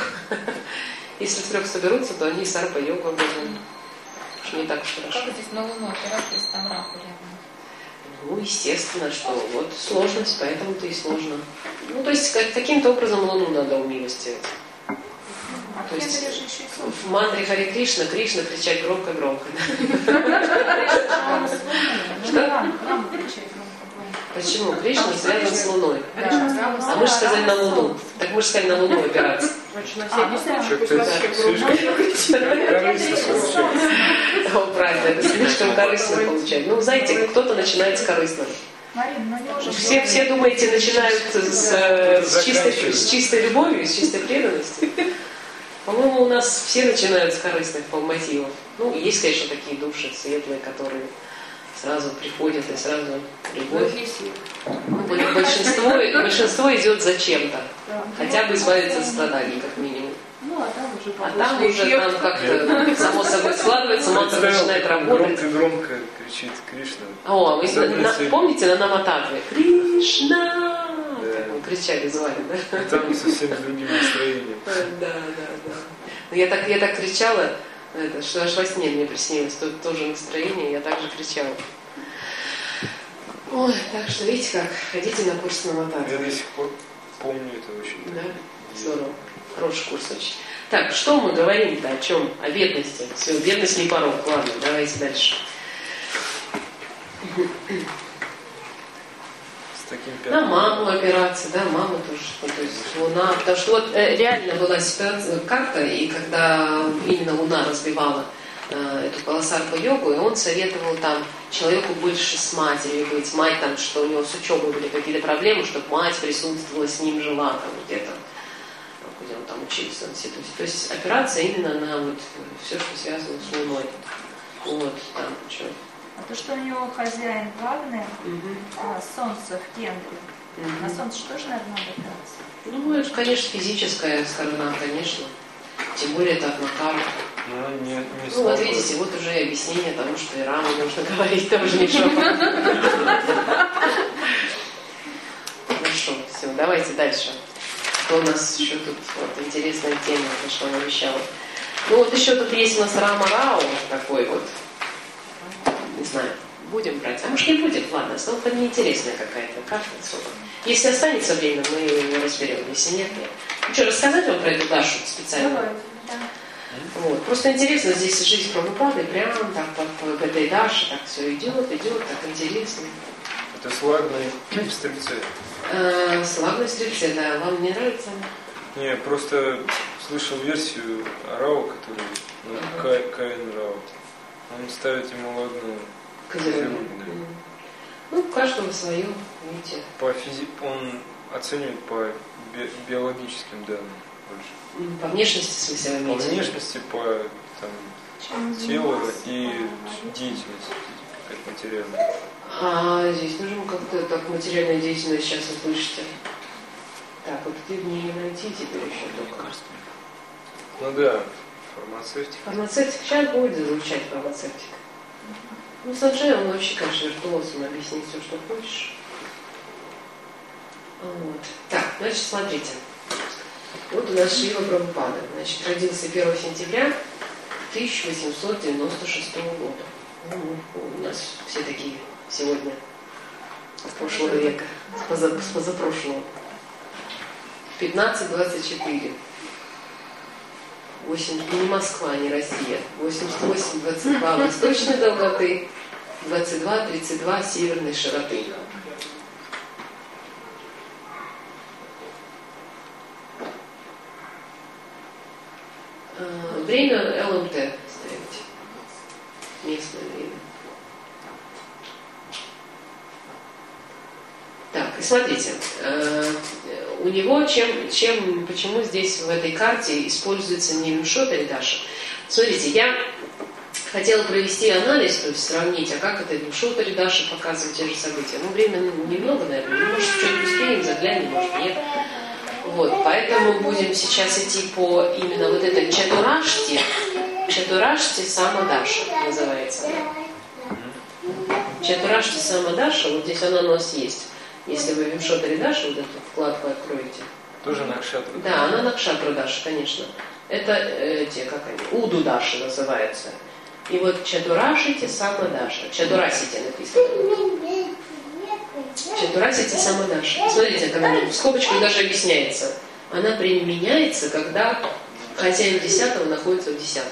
в трех соберутся, то они сарпа-йогу образуют. Не так уж хорошо. Как здесь на Луну опираться, если там Раху рядом? Ну, естественно, что вот сложность, поэтому-то и сложно. Ну, то есть каким-то образом Луну надо умилостивить. А То есть Кендра же еще и солнце. в мантре Харе Кришна кричать громко-громко. Храм кричать громко. Почему? Кришна связан с Луной. Да. А мы же сказали на Луну. Так мы же сказали на Луну опираться. Значит, на всякий случай Как-то пусть вообще слишком корыстно получается. О, правильно, это слишком корыстно получать. Ну, знаете, кто-то начинает с корыстного. Марина, ну не уже. Все думаете, начинают с чистой любовью, с чистой преданностью. По-моему, у нас все начинают с корыстных мотивов. Ну, есть, конечно, такие души светлые, которые сразу приходят и сразу любовь. Большинство идет за чем-то. Хотя бы избавиться от страданий, как минимум. Ну, а там уже А там уже там как-то само собой складывается, мантра начинает работать. Громко кричит Кришна. О, вы Если- помните на Намататве? Кришна! Да. Так мы кричали, звали, да? И там совсем с другим настроением. Да. Но я так кричала, что аж во сне мне приснилось тоже настроение, я так же кричала. Ой, так что видите как, ходите на курс Намататвы. Я до сих пор помню это очень. Да, здорово. Хороший курс очень. Так, что мы говорим-то, о чем? О бедности. Все, бедность не порог. Ладно, давайте дальше. С таким На пятым. маму опираться, да, мама тоже, ну, то есть Луна. Потому что вот реально была ситуация, карта, и когда именно Луна разбивала эту полосарпу-йогу, и он советовал там человеку больше с матерью быть. Мать там, что у него с учебой были какие-то проблемы, чтобы мать присутствовала, с ним жила там где-то, где он там учился в институте. То есть опираться именно на вот все, что связано с Луной. Вот, там, что. А то, что у него хозяин Вагнер, а солнце в Кендре. На солнце что же, наверное, надо опираться? Ну, это, конечно, физическая сторона, конечно. Тем более это Макаров. Ну, не Ну, вот слабо. видите, вот уже и объяснение тому, что и рано нужно говорить, тоже не шапа. Хорошо, все, давайте дальше. Что у нас еще тут вот интересная тема, то, что она обещала. Ну, вот еще тут есть у нас Рама Рау такой вот. Не знаю, будем брать. А может не будем, ладно, снова неинтересная какая-то карта особо. Если останется время, мы ее разберем. Если нет, нет. Ну что, рассказать вам про эту Дашу специально? Давай, да. Вот. Просто интересно, здесь жизнь Прабхупады, прям так по этой Даше так все идет, так интересно. Это с Лагной в Стрельце. Славные стрельцы, да, вам не нравится? Не, просто слышал версию Рау, который Каин Рау. Он ставит ему Лагну Козерог. Ну, у каждого свое, видите. Он оценивает по биологическим данным больше. По внешности, в смысле, вы По имеете? внешности, по телу и деятельности, как материальной. А здесь нужно как-то так материальную деятельность сейчас услышите. Так, вот где мне не найти теперь еще только. Ну да, фармацевтика. Фармацевтика сейчас будет звучать фармацевтика. Ну, Санджай, он вообще, конечно, виртуоз, он объяснит все, что хочешь. Вот. Так, значит, смотрите. Вот у нас Шрила Прабхупада. Значит, родился 1 сентября 1896 года. Ну, у нас все такие сегодня, с прошлого века, с позапрошлого. 15-24. 8, не Москва, не Россия. 88-22 восточной долготы, 22-32 северной широты. Время ЛМТ ставите. Местное время. Так, и смотрите, у него почему здесь в этой карте используется не Вимшота или Даша? Смотрите, я хотела провести анализ, то есть сравнить, а как это Вимшота или Даша показывает те же события. Ну, времени немного, наверное, может, что-нибудь успеем, заглянем, может, нет. Вот, поэтому будем сейчас идти по именно вот этой Чатурашти. Чатурашти Самадаша называется. Чатурашти Самадаша, вот здесь она у нас есть. Если вы Вимшота или Даша, вот эту вкладку откроете. Тоже Накшатра. Да, она Накшатра Даша, конечно. Это те, как они, Уду Даша называется. И вот Чатурашити Самадаша. Чатурасити написано. Чатурасити Самадаша. Смотрите, когда в скобочках даже объясняется. Она применяется, когда хозяин 10-го находится в 10-м.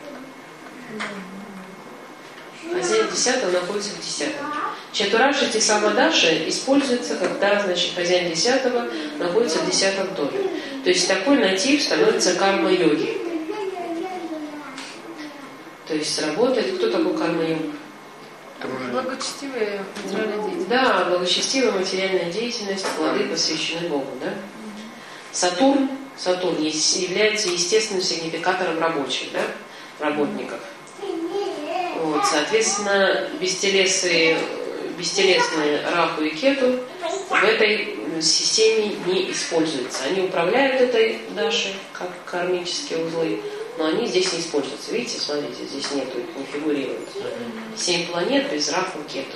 Хозяин 10-го находится в 10-м. Чатурашити Самадаша используется, когда, значит, хозяин 10-го находится в 10-м доме. То есть такой натив становится карма-йоги. То есть работает, кто такой карма-йог? Благочестивая материальная деятельность. Да, благочестивая материальная деятельность, плоды посвящены Богу, да? Сатурн является естественным сигнификатором рабочих, да? Работников. Вот, соответственно, бестелесные Раху и Кету в этой системе не используются. Они управляют этой Дашей, как кармические узлы, но они здесь не используются. Видите, смотрите, здесь нету, не фигурирует. 7 планет без Раху, Кету.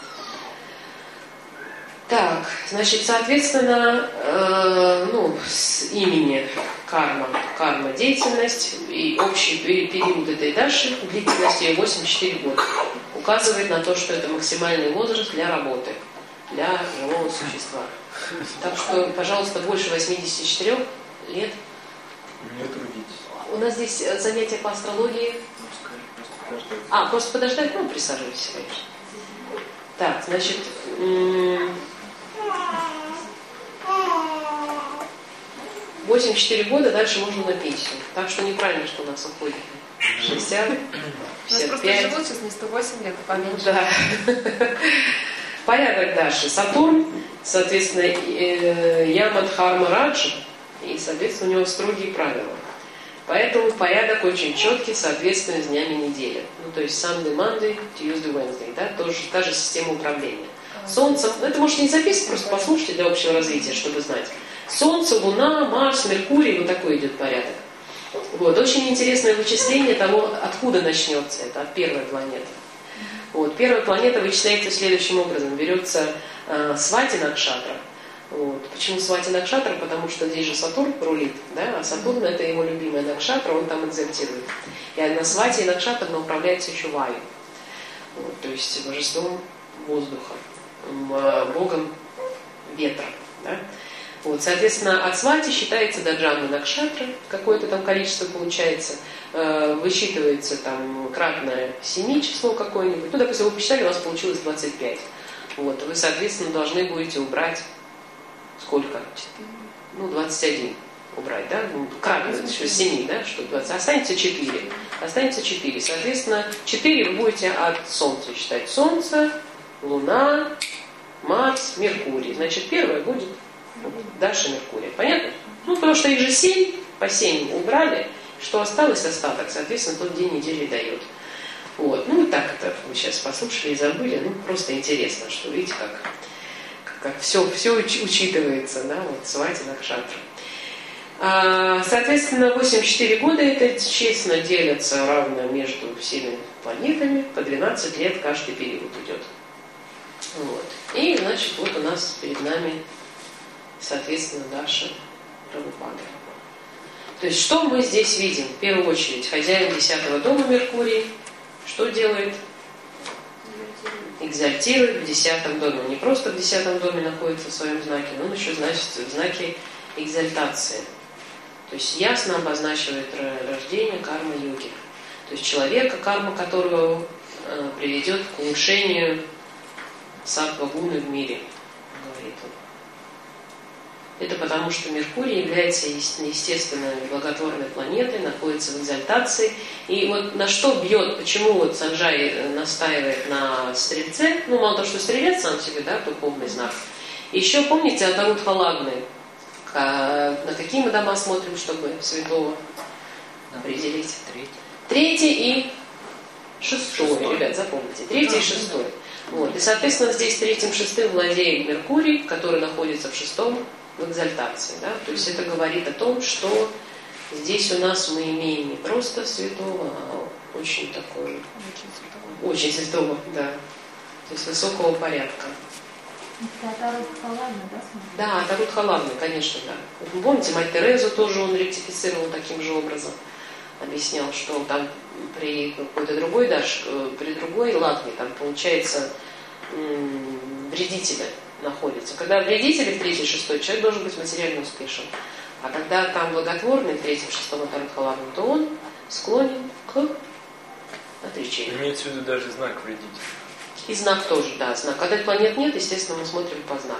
Так, значит, соответственно, с имени карма деятельность и общий период этой Даши, длительность ее 84 года, указывает на то, что это максимальный возраст для работы, для живого существа. Так что, пожалуйста, больше 84 лет. Не трудитесь. У нас здесь занятия по астрологии. Просто подождать? Присаживайтесь, конечно. Так, значит, 84 года, дальше можно на пенсию. Так что неправильно, что у нас уходит 60, 55. У нас просто живут сейчас не 108 лет, а поменьше. Да. Порядок Даши. Сатурн, соответственно, Яма, Дхарма, Раджа, и, соответственно, у него строгие правила. Поэтому порядок очень четкий, соответственно, с днями недели. То есть Sunday, Monday, Tuesday, Wednesday, да, тоже та же система управления. Солнце, это можете не записывать, просто послушайте для общего развития, чтобы знать. Солнце, Луна, Марс, Меркурий, вот такой идет порядок. Очень интересное вычисление того, откуда начнется это, от первой планеты. Первая планета вычисляется следующим образом. Берется Свати Накшатра. Почему Свати Накшатра? Потому что здесь же Сатурн рулит, да? А Сатурн это его любимая Накшатра, он там экзальтирует. И на Свати и Накшатра управляется еще Ваю. То есть божеством воздуха, богом ветра. Да? Соответственно, от Свати считается до Джамны Накшатра, какое-то там количество получается, высчитывается там кратное 7 число какое-нибудь. Допустим, вы посчитали, у вас получилось 25. Вы, соответственно, должны будете убрать сколько? 21 убрать, да? Кратное, 7, да? Что 20? Останется 4. Останется 4. Соответственно, 4 вы будете от Солнца считать. Солнце, Луна, Марс, Меркурий. Значит, первое будет Даша, Меркурия. Понятно? Потому что их же 7, по 7 убрали, что осталось остаток, соответственно, тот день недели дает. И так это вы сейчас послушали и забыли, просто интересно, что видите, как все учитывается, да, Свати Накшатра. Соответственно, 84 года это честно делятся равно между всеми планетами, по 12 лет каждый период идет. И, значит, у нас перед нами, соответственно, Даша Прабхупада. То есть, что мы здесь видим? В первую очередь, хозяин 10-го дома Меркурий, что делает? Экзальтирует в 10-м доме. Он не просто в 10-м доме находится в своем знаке, но он еще, значит, в знаке экзальтации. То есть, ясно обозначивает рождение карма-йоги. То есть, человека, карма которого приведет к улучшению саттва-гуны в мире, говорит он. Это потому, что Меркурий является естественной благотворной планетой, находится в экзальтации. И на что бьет, почему Санджай настаивает на Стрельце, мало того, что Стрелец сам себе, да, духовный знак. Еще помните Атарут Халагны, на какие мы дома смотрим, чтобы святого определить? Третий и шестой, ребят, запомните, третий и шестой. И, соответственно, здесь третьим, шестым владеет Меркурий, который находится в шестом, в экзальтации. Да? То есть это говорит о том, что здесь у нас мы имеем не просто святого, а очень такого, очень святого, да. То есть высокого порядка. Это Атарут Халагны, да? Да, Атарут Халагны, конечно, да. Вы помните, мать Терезу тоже он ректифицировал таким же образом. Объяснял, что там при какой-то другой при другой лагне там получается вредители находятся. Когда вредители в 3-й, 6-й, человек должен быть материально успешен. А когда там благотворный в 3-м, 6-м Атарут Халагны, то он склонен к отречению. Имеется в виду даже знак вредителя. И знак тоже, да, знак. Когда планет нет, естественно, мы смотрим по знаку.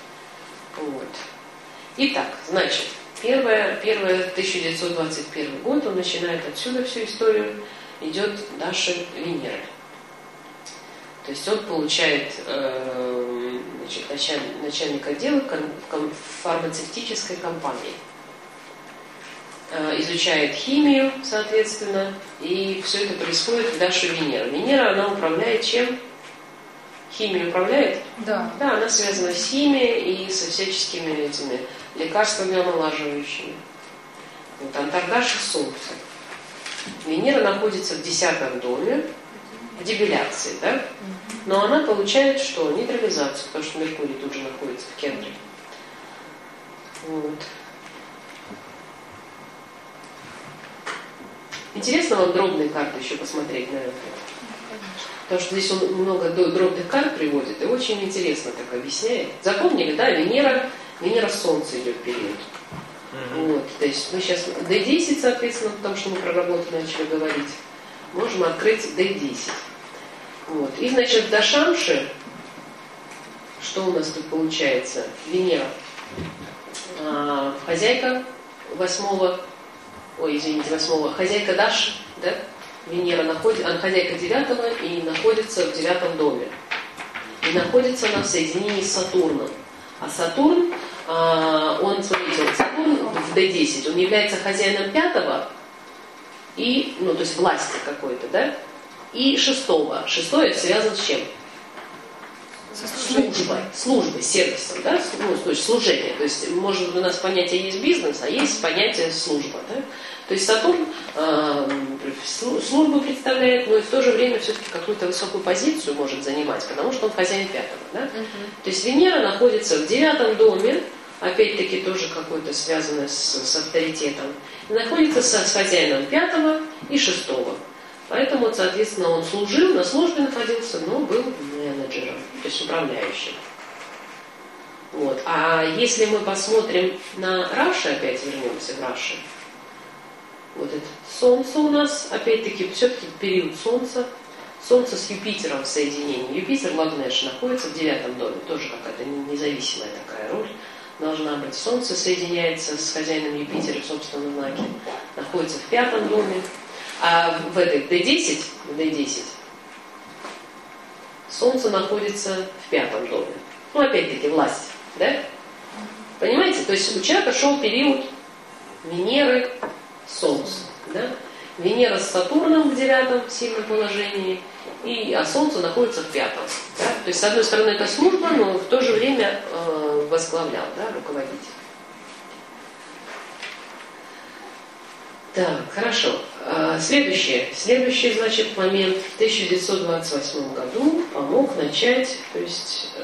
Итак, значит, первое 1921 год, он начинает отсюда всю историю, идет Даша Венеры. То есть он получает начальник отдела в фармацевтической компании. Изучает химию, соответственно, и все это происходит в Дашу Венеры. Венера, она управляет чем? Химия управляет? Да. Да, она связана с химией и со всяческими этими лекарствами омолаживающими. Вот Антардаш и Солнце. Венера находится в 10 доме, в дебиляции, да? Но она получает что? Нейтрализацию, потому что Меркурий тут же находится в кентре. Вот. Интересно вам дробные карты еще посмотреть на это? Потому что здесь он много дробных карт приводит и очень интересно так объясняет. Запомнили, да? Венера Солнце идет период. Вот, то есть мы сейчас D10, соответственно, потому что мы про работу начали говорить, можем открыть D10. Вот. И, значит, в Дашамше, что у нас тут получается? Венера. Хозяйка 8-го, хозяйка Даши, да? Венера находится, хозяйка 9-го и находится в 9 доме. И находится она в соединении с Сатурном. А Сатурн, Сатурн в D10, он является хозяином 5-го, и, то есть власти какой-то, да? И 6-го. 6-й связан с чем? Службой, сервисом, да? То есть служение. То есть, может, у нас понятие есть бизнес, а есть понятие служба, да? То есть Сатурн службу представляет, но и в то же время все-таки какую-то высокую позицию может занимать, потому что он хозяин 5-го, да? То есть Венера находится в 9 доме, опять-таки тоже какое-то связанное с авторитетом, и находится с хозяином 5-го и 6-го. Поэтому, соответственно, он служил, на службе находился, но был менеджером, то есть управляющим. Вот. А если мы посмотрим на Раши, опять вернемся в Раши, вот это Солнце у нас, опять-таки, все-таки период Солнца. Солнце с Юпитером в соединении. Юпитер Лагнеш находится в 9 доме, тоже какая-то независимая такая роль должна быть. Солнце соединяется с хозяином Юпитера в собственном знаке, находится в 5 доме. А в этой D10 Солнце находится в 5 доме. Опять-таки, власть, да? Понимаете? То есть у человека шел период Венеры, Солнце, да? Венера с Сатурном в 9 сильном положении, а Солнце находится в 5. Да? То есть, с одной стороны, это служба, но в то же время возглавлял, да, руководитель. Так, хорошо. Следующий, значит, момент в 1928 году помог начать, то есть,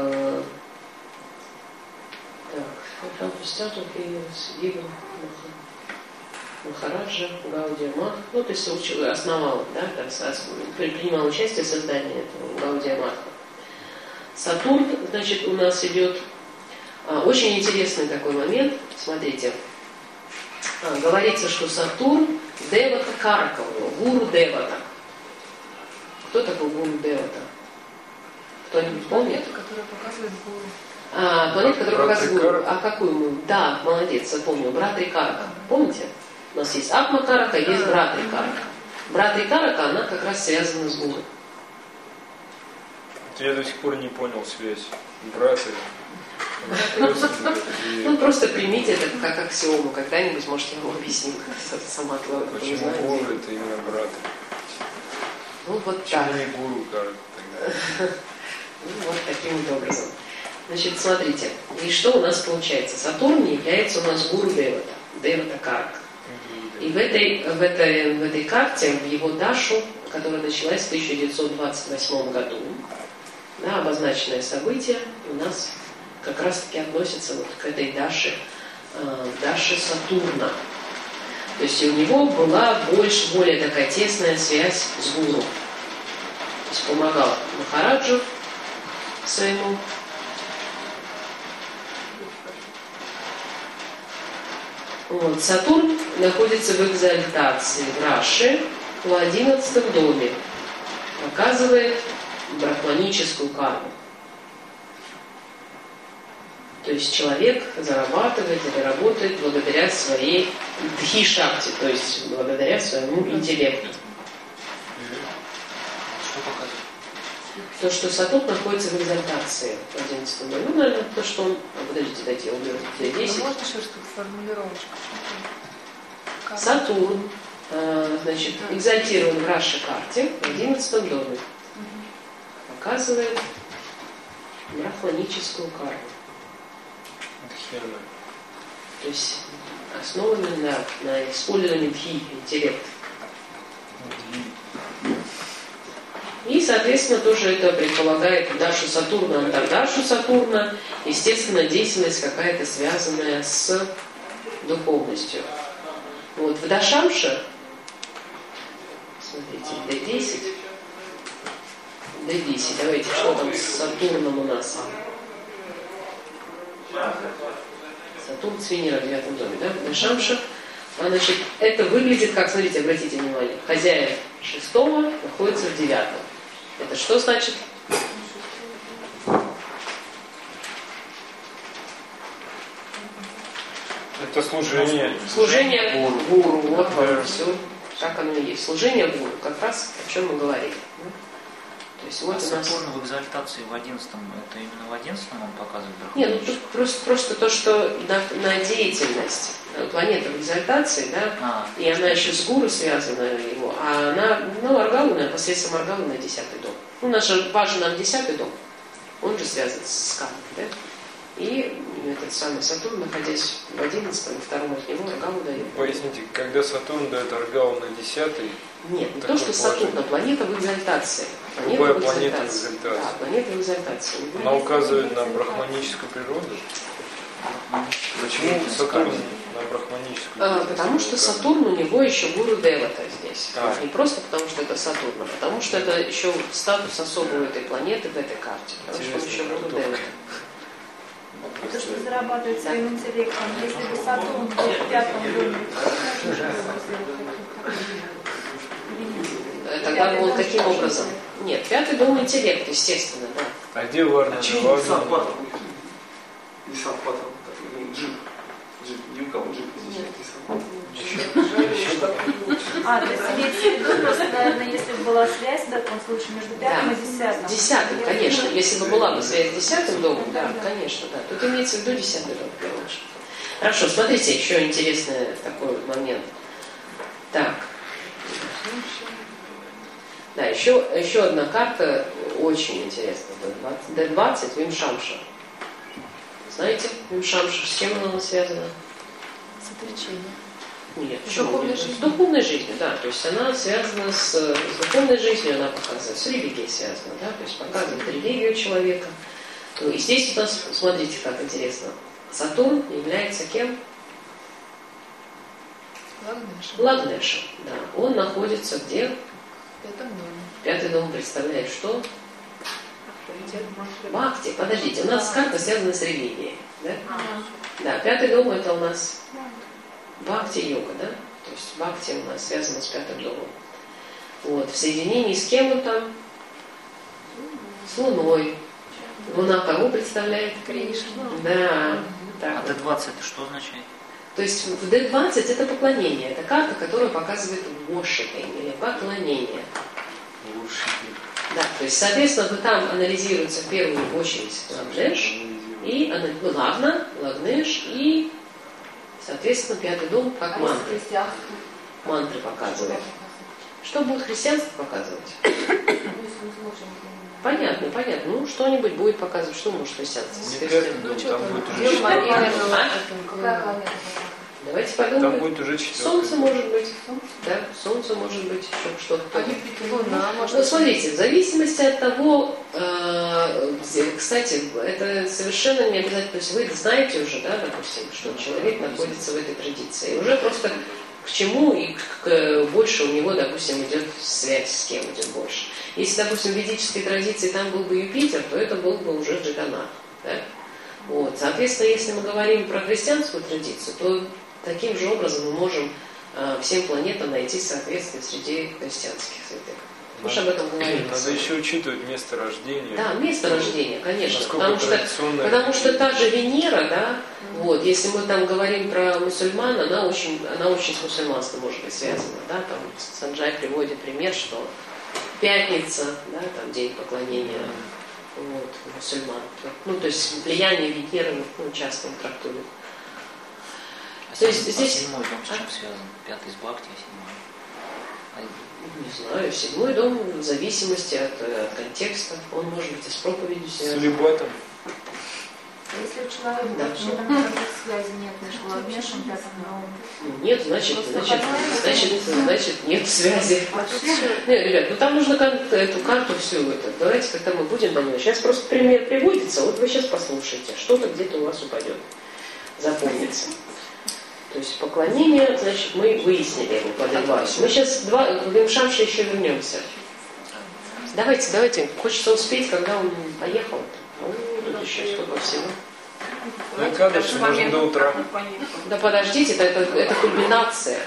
Махараджа, Гаудия Матха, то есть основал, да, принимал участие в создании этого Гаудия Матха. Сатурн, значит, у нас идет очень интересный такой момент, смотрите. Говорится, что Сатурн Девата Карака, Гуру Девата. Кто такой Гуру Девата? Кто-нибудь помнит? Планета, которая показывает Гуру. Планета, которая показывает Гуру. А какую мы? Да, молодец, я помню. Братри Карака. Помните? У нас есть Атма Карака, есть Братри Карака. Братри Карака, она как раз связана с Гуру. Я до сих пор не понял связь. Братри. Просто примите это как аксиому. Когда-нибудь, может, я вам объясню, как сама твоя. Почему Гуру это именно брат? Вот почему так. не Гуру тогда? Вот таким вот образом. Значит, смотрите. И что у нас получается? Сатурн является у нас Гуру Девата. Девата Карака. И в этой карте, в его Дашу, которая началась в 1928 году, да, обозначенное событие у нас как раз-таки относится вот к этой Даше Сатурна. То есть у него была более такая тесная связь с Гуру. То есть помогал Махараджу своему. Вот. Сатурн находится в экзальтации в Раши в 11 доме. Показывает брахманическую карму. То есть человек зарабатывает или работает благодаря своей дхи-шакти, то есть благодаря своему интеллекту. Что показывает? То, что Сатурн находится в экзальтации в 11 доме. Наверное, то, что он... подождите, дайте я уберу. Можно еще что-то формулировочку? Сатурн, значит, экзальтирован в Раши карте в 11 доме. Показывает брахманическую карму. Это херня. То есть основанную на использовании дхи, интеллекта. И, соответственно, тоже это предполагает Дашу Сатурна, Антардашу Сатурна, естественно, деятельность какая-то связанная с духовностью. Вот в Дашамше, смотрите, D10, давайте, что там с Сатурном у нас? Сатурн с Венерой в 9 доме, да? Дашамша. Значит, это выглядит как, смотрите, обратите внимание, хозяин 6-го находится в 9-м. Это что значит? Это служение. Служение гуру. Вот вам все, как оно и есть. Служение гуру, как раз о чем мы говорили. То есть вот у нас... Сатурн в экзальтации в 11-м, это именно в 11-м он показывает? Нет, ну тут просто то, что на деятельность. Планета в экзальтации, да, и она еще с гуру связана его, а она, Аргалуна, посредством Аргалуна 10-й дом. Ну, наш важен нам 10-й дом, он же связан с кармой, да. И этот самый Сатурн, находясь в 11-м, втором от него, Аргалу дает. Поясните, когда Сатурн дает Аргалу на 10-й? Нет, не то, что Сатурн, а планета в экзальтации. Любая планета в экзальтации. Да, планета в экзальтации. Она указывает на брахманическую природу? Почему Сатурн на брахманическую? Потому что Сатурн у него еще гуру Девата здесь. Не просто потому, что это Сатурн, а потому что это еще статус особый у этой планеты в этой карте. Потому что он еще гуру Девата. То, что зарабатывает своим интеллектом, если бы Сатурн был в 5-м доме, тогда бы он каким образом? Нет, 5-й дом интеллект, естественно, да. А где Варна? Почему не Сатпатом? Не Сатпатом, джип. Ни у кого джип здесь не то есть имеется в виду, просто, наверное, если бы была связь в таком случае между 5-м и 10-м. 10-м, конечно. Если бы была бы связь с 10-м домом, да, конечно, да. Тут имеется в виду 10-й дом, в первую очередь. Хорошо, смотрите, еще интересный такой вот момент. Так. Да, еще одна карта очень интересная. D20, Вимшамша. Знаете, Вимшамша, с чем она связана? С отречением. Нет, с духовной жизнью, да. То есть она связана с духовной жизнью, она показывает, с религией связана, да, то есть показывает религию человека. Ну, и здесь у нас, смотрите, как интересно. Сатурн является кем? Лагнешем. Да. Он находится где? В 5-м доме. 5-й дом представляет что? Бхакти. Подождите, у нас карта связана с религией. Да? Да, 5-й дом это у нас Бхакти-йога, да? То есть Бхакти у нас связана с 5-м домом. Вот. В соединении с кем он там? С Луной. Луна кого представляет? Кришну. Да. Так. А D20 это что означает? То есть в D20 это поклонение. Это карта, которая показывает воршипинг или поклонение. Да, то есть, соответственно, там анализируется в первую очередь Лагнеш, и Лагнеш, и, соответственно, 5-й дом как мантры. Мантры показывает. Что будет христианство показывать? Понятно. Ну, что-нибудь будет показывать, что может христианство. Давайте подумаем. Там будет уже 4-й. Солнце может быть. Да, солнце может быть, еще что-то. Луна, Ну, смотрите, в зависимости от того, кстати, это совершенно не обязательно, то есть вы знаете уже, да, допустим, что человек находится в этой традиции. И уже просто к чему и больше у него, допустим, идет связь, с кем идет больше. Если, допустим, в ведической традиции там был бы Юпитер, то это был бы уже Джаганнат. Да? Вот. Соответственно, если мы говорим про христианскую традицию, то таким же образом мы можем всем планетам найти соответствие среди христианских святых. Мы же об этом говорим. Надо еще учитывать место рождения. Да, место рождения, конечно. Насколько Потому что та же Венера, да, вот, если мы там говорим про мусульман, она очень с мусульманством может быть связана. Да, там Санджай приводит пример, что пятница, да, там день поклонения вот, мусульман. Ну, то есть влияние Венеры часто трактуют. А То есть здесь... седьмой дом с чем связан? 5-й с Бхакти, а 7-й? Не знаю, седьмой дом в зависимости от контекста. Он может быть и с проповедью С связан. целибатом. А если у человека Да. вообще там никаких связи нет между лагнешем и пятым домом? Нет, значит нет связи. Вообще, Не, ребят, ну там нужно эту карту всю это. Давайте как-то мы будем до него. Сейчас просто пример приводится, вот вы сейчас послушайте. Что-то где-то у вас упадет. Запомнится. То есть поклонение, значит, мы выяснили его под Эльвасу. Мы сейчас к Вимшамше еще вернемся. Давайте. Хочется успеть, когда он поехал. Тут еще столько всего. Ну, Кадыш можно до утра. Да подождите, это кульминация.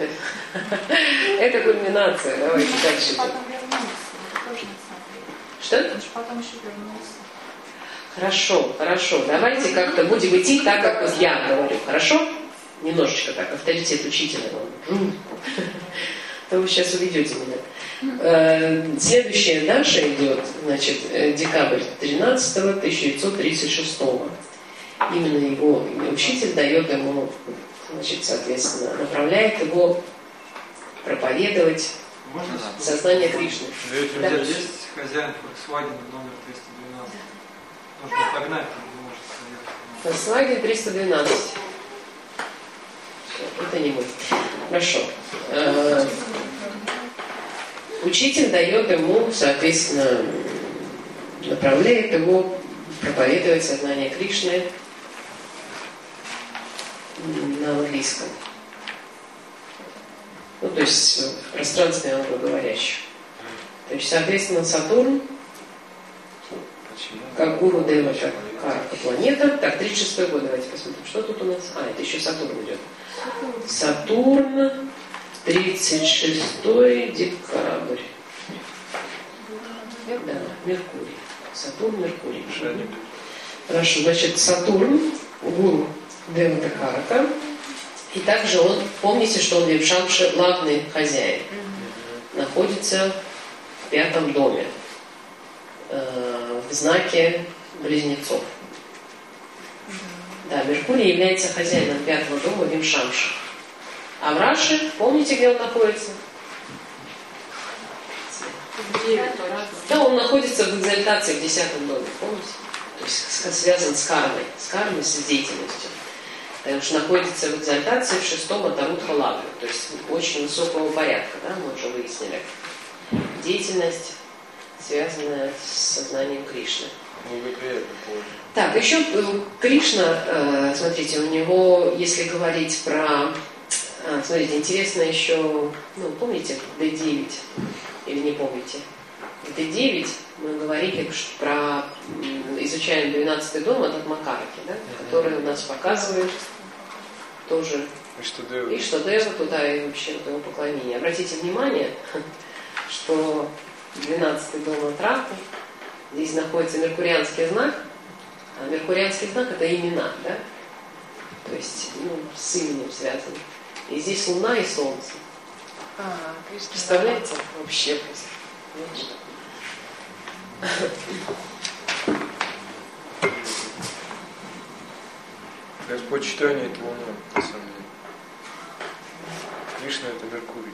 Это кульминация. Давайте дальше. потом вернулся. Это тоже на самом деле. Что? Он же потом еще вернулся. Хорошо. Давайте как-то будем идти так, как вот я говорю. Хорошо? Немножечко так, авторитет учителя. То вы сейчас уведете меня. Следующая Даша идет, значит, декабрь 13-го, 1936-го. Именно его учитель дает ему, значит, соответственно, направляет его проповедовать сознание Кришны. Да. Есть хозяин Volkswagen номер 312. Нужно отогнать, он не может стоять. Volkswagen 312. Это не мой. Хорошо. Учитель дает ему, соответственно, направляет его проповедовать сознание Кришны на английском. Ну, то есть в пространстве англоговорящем. То есть, соответственно, Сатурн, как гуру Дева, как карта планета. Так, 36-й год, давайте посмотрим, что тут у нас. Это еще Сатурн идет. Сатурн, 36-й декабрь. Да, Меркурий. Сатурн, Меркурий. Хорошо, значит, Сатурн, гуру Дева Карака. И также он, помните, что он Вимшамши, главный хозяин, находится в 5-м доме, в знаке близнецов. Да, Меркурий является хозяином 5-го дома Вимшамши. А в Раши, помните, где он находится? Да, он находится в экзальтации в 10-м доме, помните? То есть связан с кармой, с деятельностью. Потому что находится в экзальтации в 6-м Атарут Халагу, то есть очень высокого порядка, да, мы уже выяснили. Деятельность, связанная с сознанием Кришны. Так, еще Кришна, смотрите, у него, если говорить про... смотрите, интересно еще, помните D9? Или не помните? В D9 мы говорили про... Изучаем 12-й дом от Макараки, да, который у нас показывает тоже... И что Дева туда, и вообще его поклонение. Обратите внимание, что 12-й дом от Раху, здесь находится меркурианский знак, а меркурианский знак это имена, да? То есть, с именем связан. И здесь Луна и Солнце. Представляете? Вообще просто. Господь читание это Луна, на самом деле. Кришна это Меркурий.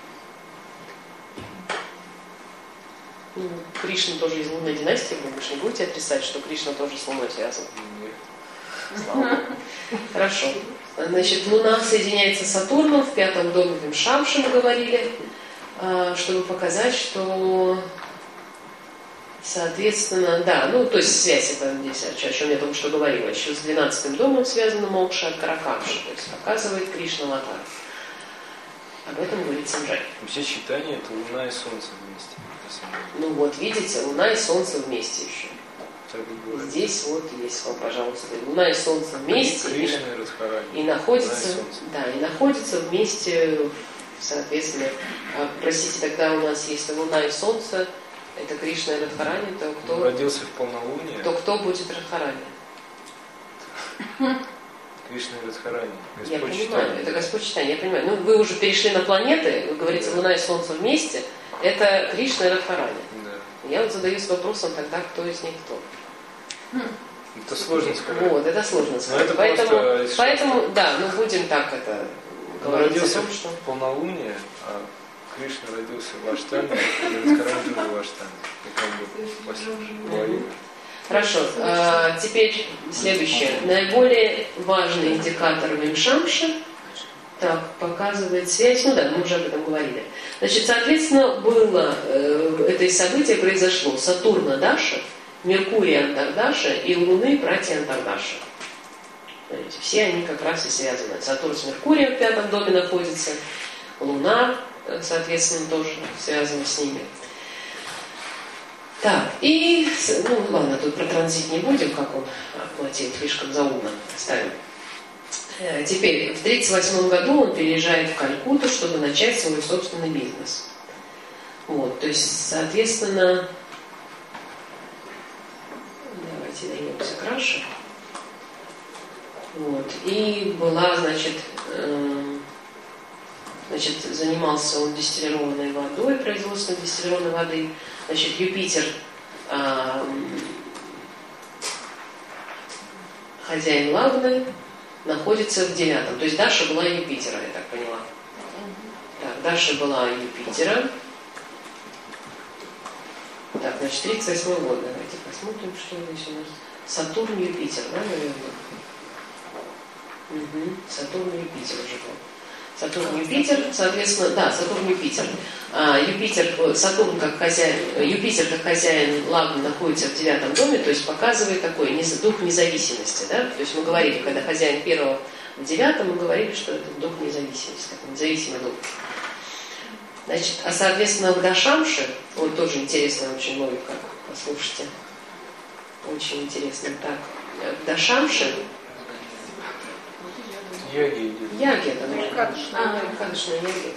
Кришна тоже из лунной династии, вы же не будете отрицать, что Кришна тоже с Луной связан? Нет. Хорошо. Значит, Луна соединяется с Сатурном в 5-м доме Вимшамши, мы говорили, чтобы показать, что, соответственно, да, то есть связь это здесь, о чем я только что говорила, еще с 12-м домом связана Мокша Каракамши, то есть показывает Кришна Латар. Об этом говорит Санджай. Все читания это Луна и Солнце вместе. Вот видите, Луна и Солнце вместе еще. Здесь вот есть вам, пожалуйста, Луна и Солнце вместе. И находятся вместе, соответственно. Простите, тогда у нас есть Луна и Солнце, это Кришна и Радхарани, то кто... Он родился в полнолуние. То кто будет Радхарани? Кришна и Радхарани. Я понимаю, это Господь читание, я понимаю. Вы уже перешли на планеты, вы говорите, Луна и Солнце вместе, это Кришна и Радхарани. Да. Я вот задаюсь вопросом тогда, кто из них кто. Это сложно сказать. Вот, это сложно сказать. Поэтому, да, будем так это говорить о том, что... полнолуние, а Кришна родился в Аштане, Радхарани тоже в Аштане. И как бы половина. Хорошо. Теперь следующее. Наиболее важный индикатор Вимшамши. Так, показывает связь. Ну да, мы уже об этом говорили. Значит, соответственно, было это событие произошло. Сатурна Даша, Меркурий Антардаша и Луны братья Антардаша. Смотрите, все они как раз и связаны. Сатурн с Меркурием в 5-м доме находится, Луна, соответственно, тоже связана с ними. Так, и, ну ладно, тут про транзит не будем, как он оплатил, слишком заумно оставим. Теперь, в 1938 году он переезжает в Калькутту, чтобы начать свой собственный бизнес. Вот, то есть, соответственно, давайте вернемся к Раше. Вот, и была, значит, занимался он дистиллированной водой, производством дистиллированной воды. Значит, Юпитер, хозяин Лагны, находится в 9-м. То есть Даша была Юпитера, я так поняла. Так, Даша была Юпитера. Так, значит, 38 год. Давайте посмотрим, что здесь у нас. Сатурн, Юпитер, да, наверное? Угу. Сатурн, Юпитер уже был. Сатурн, Юпитер, соответственно, да, Сатурн, Юпитер. Сатурн как хозяин, Юпитер как хозяин Лагны находится в 9-м доме, то есть показывает такой дух независимости, да? То есть мы говорили, когда хозяин первого в 9-м, мы говорили, что это дух независимости, такой независимый дух. Значит, а соответственно в Дашамше, вот тоже интересная очень логика, послушайте, очень интересно. Так, в Дашамше Яги это нужно. Кадышная яги.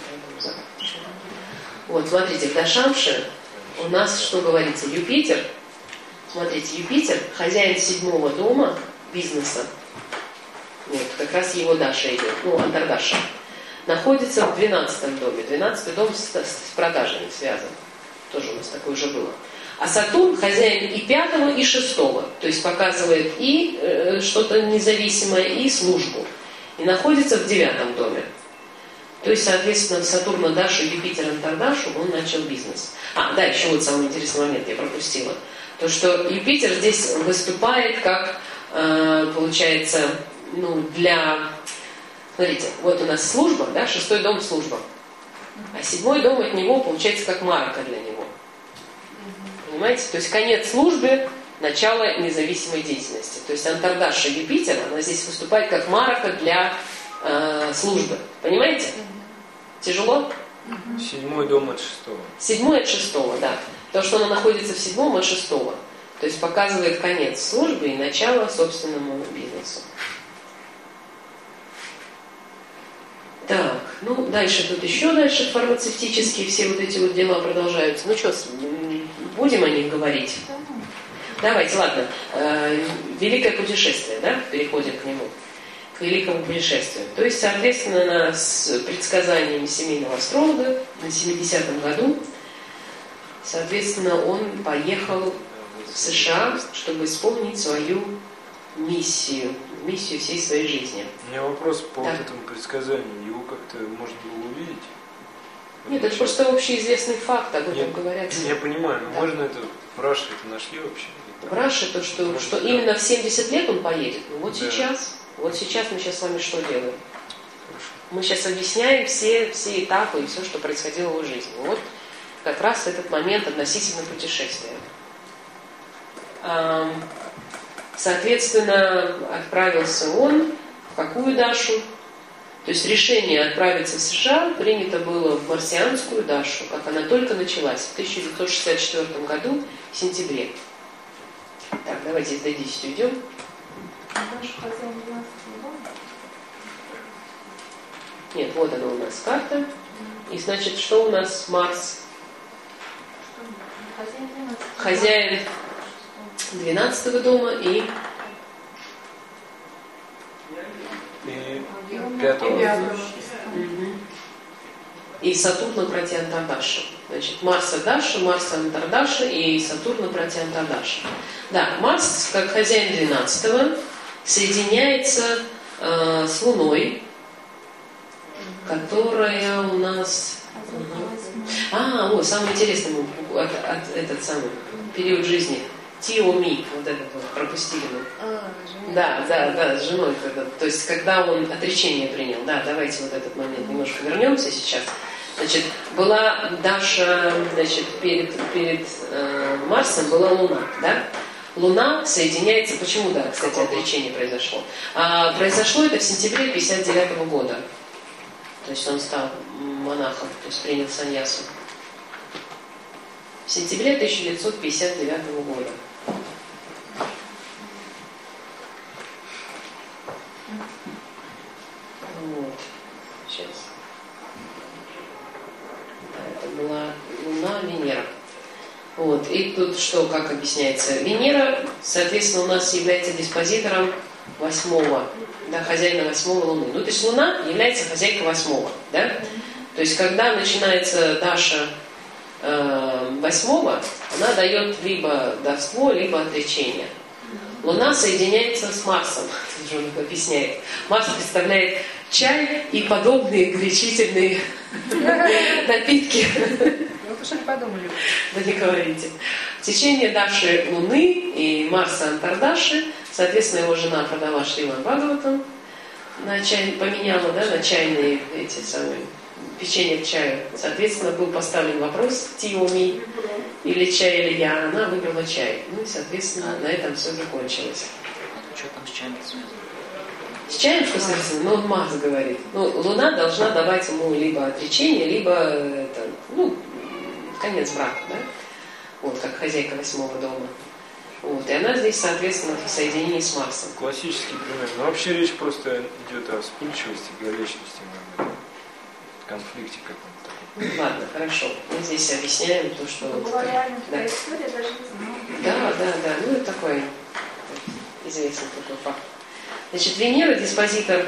Вот, смотрите, в Дашамше у нас что говорится? Юпитер. Смотрите, Юпитер, хозяин 7-го дома бизнеса. Вот, как раз его Даша идет, Антардаша. Находится в 12-м доме. 12-й дом с продажами связан. Тоже у нас такое уже было. А Сатурн хозяин и 5-го, и 6-го. То есть показывает и что-то независимое, и службу. И находится в 9-м доме. То есть, соответственно, в Сатурна Дашу, Юпитер Антардашу он начал бизнес. Да, еще вот самый интересный момент я пропустила. То, что Юпитер здесь выступает как, получается, для... Смотрите, вот у нас служба, да, 6-й дом служба. А 7-й дом от него получается как марка для него. Понимаете? То есть конец службы, начало независимой деятельности. То есть Антардаша Юпитер, она здесь выступает как марка для службы. Понимаете? Тяжело? 7-й дом от 6-го. 7-й от 6-го, да. То, что она находится в 7-м от 6-го. То есть показывает конец службы и начало собственному бизнесу. Так, дальше тут еще дальше фармацевтические все вот эти вот дела продолжаются. Что, будем о них говорить? Давайте, ладно. Великое путешествие, да? Переходим к нему. К великому путешествию. То есть, соответственно, с предсказаниями семейного астролога на 70-м году, соответственно, он поехал в США, чтобы исполнить свою миссию всей своей жизни. У меня вопрос по вот этому предсказанию. Его как-то можно было увидеть? Нет, это просто общеизвестный факт, об этом говорят. Я понимаю, но можно это в Раше это нашли вообще? В Раше то, что именно в 70 лет он поедет. Сейчас мы сейчас с вами что делаем? Хорошо. Мы сейчас объясняем все этапы и все, что происходило в его жизни. Вот как раз этот момент относительно путешествия. Соответственно, отправился он в какую Дашу? То есть решение отправиться в США принято было в марсианскую Дашу, как она только началась в 1964 году в сентябре. Так, давайте до 10 уйдем. Нет, вот она у нас карта. И значит, что у нас Марс? Хозяин 12-го дома и 5-го. И Сатурна братья Антардаша. Значит, Марса Даша, Марса Антардаша и Сатурна братья Антардаша. Да, Марс, как хозяин 12-го, соединяется с Луной, которая у нас Вот самый интересный этот самый период жизни. Тиоми, вот этот вот пропустили мы. Да, с женой. То есть, когда он отречение принял. Да, давайте вот этот момент немножко вернемся сейчас. Значит, была Даша, значит, перед Марсом была Луна, да? Луна соединяется, почему, да, кстати, отречение произошло? Произошло это в сентябре 1959 года. То есть он стал монахом, то есть принял саньясу. В сентябре 1959 года. Вот. Сейчас. Да, это была Луна, Венера. Вот. И тут что, как объясняется? Венера, соответственно, у нас является диспозитором 8-го, да, хозяина 8-го Луны. Ну, то есть Луна является хозяйкой 8-го, да? То есть, когда начинается Даша 8-го, она дает либо давство, либо отречение. Луна соединяется с Марсом, Жунок объясняет. Марс представляет чай и подобные горячительные напитки. Вы что-то подумали? Да не говорите. В течение Даши Луны и Марса Антардаши, соответственно, его жена продала Шримад Бхагаватам, поменяла, да, на чайные эти самые печенье к чаю. Соответственно, был поставлен вопрос Тиоми, или чай, или я. Она выбрала чай. Ну и, соответственно, на этом все закончилось. Что там с чаем связано? С чаем что связано? Ну, он Марс говорит. Ну, Луна должна давать ему либо отречение, либо конец брака, да? Вот, как хозяйка 8-го дома. Вот, и она здесь, соответственно, в соединении с Марсом. Классический пример. Но вообще речь просто идет о вспыльчивости, горячности, конфликте каком-то. Ну, ладно, хорошо. Мы здесь объясняем то, что... Была реально такая история, даже не знаю. Да. Ну, это такой известный такой факт. Значит, Венера, диспозитор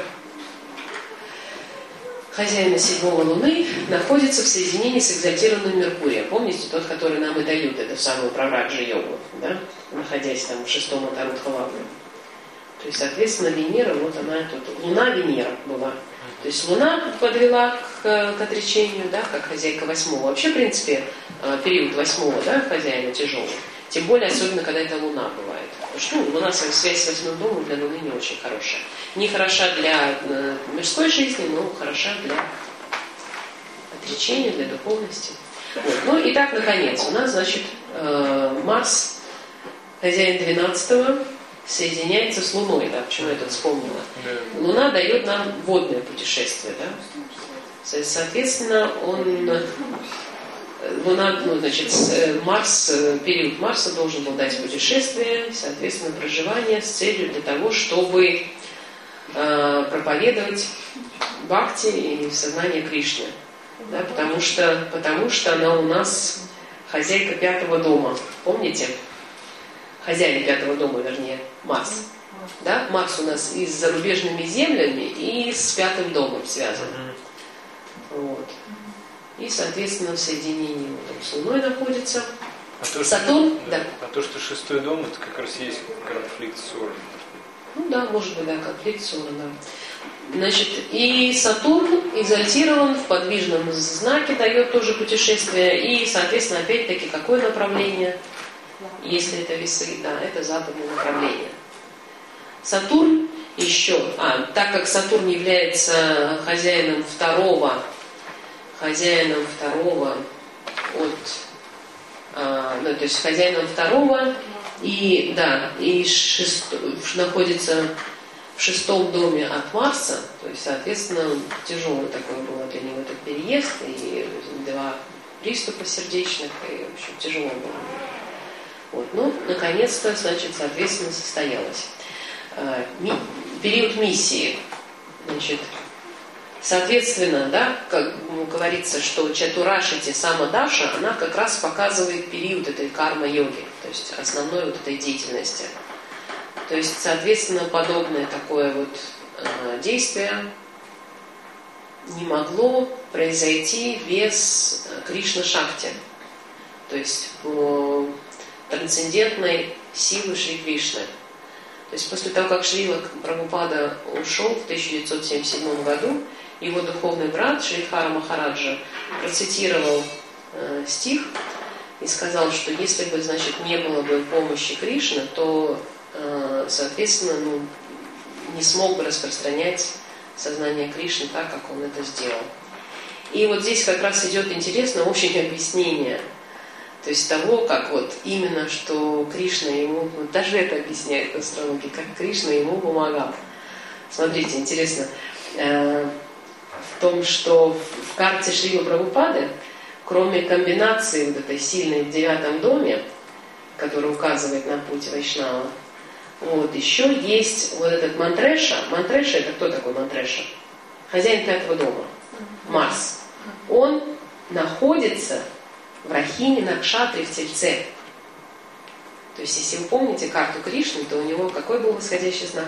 хозяина 7-го Луны, находится в соединении с экзальтированным Меркурием. Помните, тот, который нам и дают эту самую правраджа-йогу, да? Находясь там в 6-м Тарудхалавне. То есть, соответственно, Венера, вот она тут, Луна-Венера была. То есть Луна подвела к отречению, да, как хозяйка 8-го. Вообще, в принципе, период 8-го, да, хозяина тяжелый. Тем более, особенно, когда это Луна бывает. Потому что Луна, связь с 8-м домом для Луны не очень хорошая. Не хороша для мирской жизни, но хороша для отречения, для духовности. Вот. Ну и так, наконец, у нас, значит, Марс, хозяин 12-го, соединяется с Луной, да, почему я тут вспомнила. Луна дает нам водное путешествие, да. Соответственно, Луна, Марс, период Марса должен был дать путешествие, соответственно, проживание с целью для того, чтобы проповедовать бхакти и сознание Кришны. Да, потому что она у нас хозяйка 5-го дома. Помните? Хозяин 5-го дома, вернее, Марс. Да? Марс у нас и с зарубежными землями, и с 5-м домом связан. Вот. И, соответственно, в соединении с Луной находится. Сатурн, да. А то, что 6-й дом, это как раз есть конфликт с Ураном. Ну да, может быть, да, конфликт с Ураном. Значит, и Сатурн экзальтирован в подвижном знаке, дает тоже путешествие. И, соответственно, опять-таки, какое направление? Если это весы, да, это западное направление. Сатурн еще, так как Сатурн является хозяином второго то есть хозяином второго и находится в 6-м доме от Марса, то есть, соответственно, тяжелый такой был для него этот переезд, и 2 приступа сердечных, и, в общем, тяжело было. Вот. Ну, наконец-то, значит, соответственно, состоялось. Период миссии. Значит, соответственно, да, как говорится, что Чатурашити Самадаша, она как раз показывает период этой карма-йоги, то есть основной вот этой деятельности. То есть, соответственно, подобное такое вот действие не могло произойти без Кришна-шакти, то есть трансцендентной силы Шри Кришны. То есть после того, как Шрила Прабхупада ушел в 1977 году, его духовный брат Шридхара Махараджа процитировал стих и сказал, что если бы, значит, не было бы помощи Кришны, то, соответственно, не смог бы распространять сознание Кришны так, как он это сделал. И вот здесь как раз идет интересное очень объяснение, то есть того, как вот именно, что Кришна ему, вот даже это объясняет в астрологии, как Кришна ему помогал. Смотрите, интересно, в том, что в карте Шрилы Прабхупады, кроме комбинации вот этой сильной в 9 доме, которая указывает на путь Вайшнава, вот, еще есть вот этот Мантреша. Мантреша — это кто такой Мантреша? Хозяин 5 дома, Марс. Он находится в Рахине Накшатре, в Тельце. То есть, если вы помните карту Кришны, то у него какой был восходящий знак?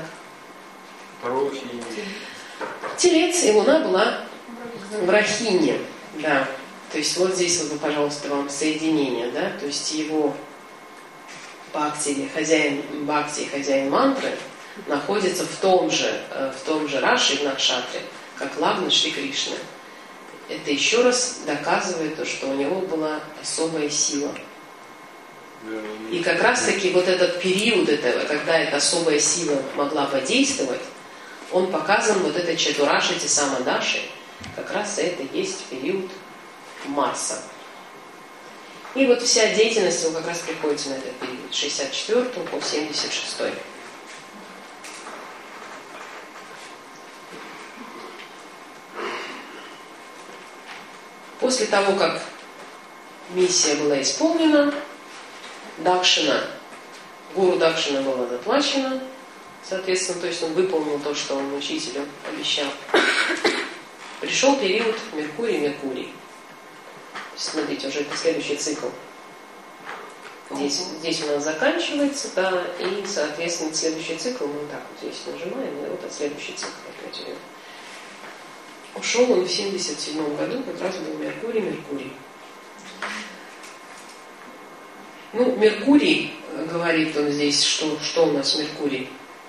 Телец, и Луна была в Рахине. Да. То есть вот здесь вот, пожалуйста, вам соединение, да, то есть его бхакти или хозяин бхакти, хозяин мантры находится в том же раши, в Накшатре, как Лагна Шри Кришны. Это еще раз доказывает то, что у него была особая сила. И как раз таки вот этот период этого, когда эта особая сила могла подействовать, он показан вот этой Чатураши Самадаши, как раз это есть период Марса. И вот вся деятельность его как раз приходится на этот период, с 64 по 76. После того, как миссия была исполнена, Дакшина, гуру Дакшина была заплачена, соответственно, то есть он выполнил то, что он учителю обещал. Пришел период Меркурий. Смотрите, уже это следующий цикл. Здесь у нас заканчивается, да, и, соответственно, следующий цикл мы вот так вот здесь нажимаем, и вот следующий цикл опять идет. Ушел он в 77 году, как раз был Меркурий. Ну, Меркурий, говорит он здесь, что у нас Меркурий?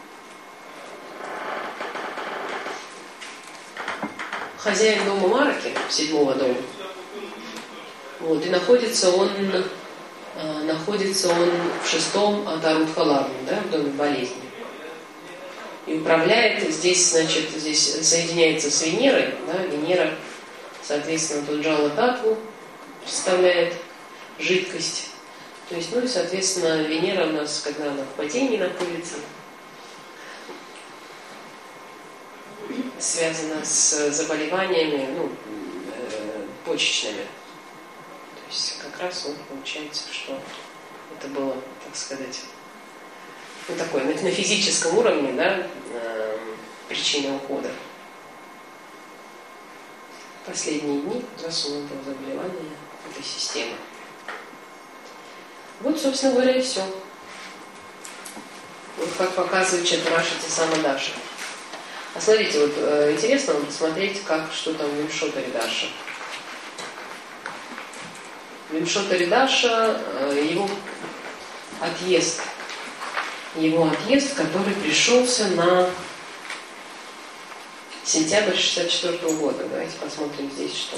Хозяин дома Мараки, 7-го дома. Вот, и находится он в 6-м Атарудхалагне, да, в доме болезни. И управляет здесь, значит, здесь соединяется с Венерой, да, Венера, соответственно, тут Джала Татву представляет, жидкость. То есть, ну и, соответственно, Венера у нас, когда она в падении находится, связана с заболеваниями, почечными. То есть, как раз вот получается, что это было, так сказать, такой на физическом уровне, да, причина ухода. Последние дни как раз у него было заболевание этой системы. Вот, собственно говоря, и все. Вот как показывает Чатураши Самадаша. А смотрите, вот интересно вам посмотреть, что там в Вимшотари Даша. Вимшотари Даша, его отъезд, который пришелся на сентябрь 64 года. Давайте посмотрим здесь, что.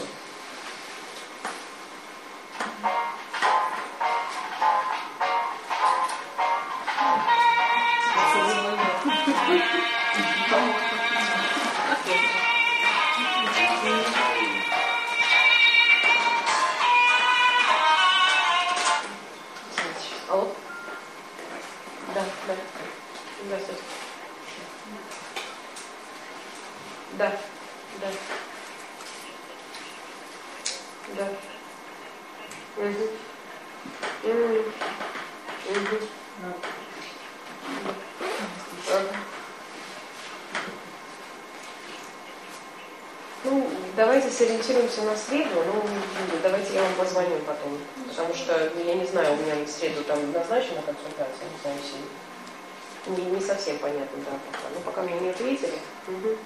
Давайте сориентируемся на среду, давайте я вам позвоню потом, потому что, я не знаю, у меня в среду там назначена консультация, не знаю, не совсем понятно, да, пока. Пока мне не ответили. Угу.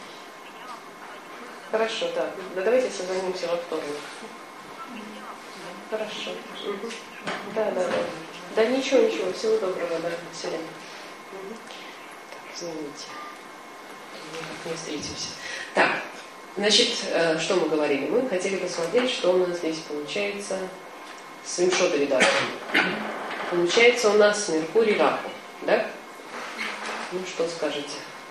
Хорошо, да. Давайте созвонимся во вторник. Хорошо. Угу. Да. Да, ничего, всего доброго, да, до свидания. Угу. Так, извините. Мы не встретимся. Так. Значит, что мы говорили? Мы хотели посмотреть, что у нас здесь получается с Вимшотами Дашей. Получается у нас Меркурий Раху, да? Ну, что скажете?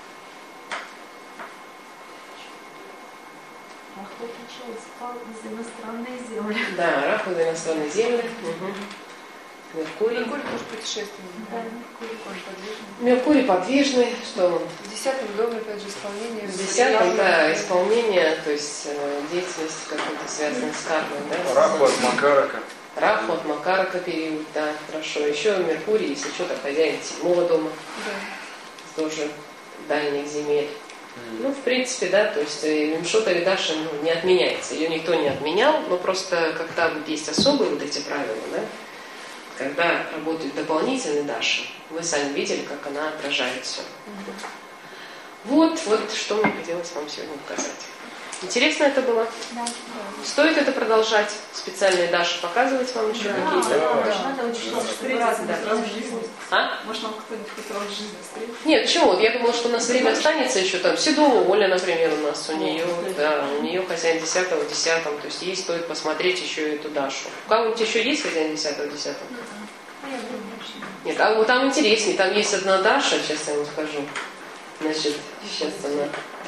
Раху получается иностранные земли. Да, Раху за иностранные земли. Угу. Меркурий. Меркурий тоже путешественник. Да, Меркурий. Он подвижный. Меркурий подвижный, что он? В 10-м доме, опять же, исполнение. В 10-м, да, исполнение, то есть деятельность какая-то связанная с кармой, да? Раху от Макарака. Раху от Макарака период, да, хорошо. Еще Меркурий, если что-то, хозяин 7-го дома, Да. тоже дальних земель. Ну, в принципе, да, то есть Вимшота Видаша не отменяется. Ее никто не отменял, но просто когда вот есть особые вот эти правила, да, когда работают дополнительные Даши, вы сами видели, как она отражает все. Вот что мне хотелось вам сегодня показать. Интересно это было? Да. Стоит это продолжать? Специальные Даши показывать вам еще какие-то? Надо очень встретиться. А? Может, нам кто-нибудь хоть раз в жизни встретить? Нет, почему? Я думала, что у нас время останется еще там. Седова Оля, например, у нас. У нее хозяин 10-го, 10-м. То есть ей стоит посмотреть еще эту Дашу. У кого-нибудь еще есть хозяин 10-го, 10-м? Нет, а вот там интереснее. Там есть одна Даша, сейчас я вам скажу. Значит, сейчас она...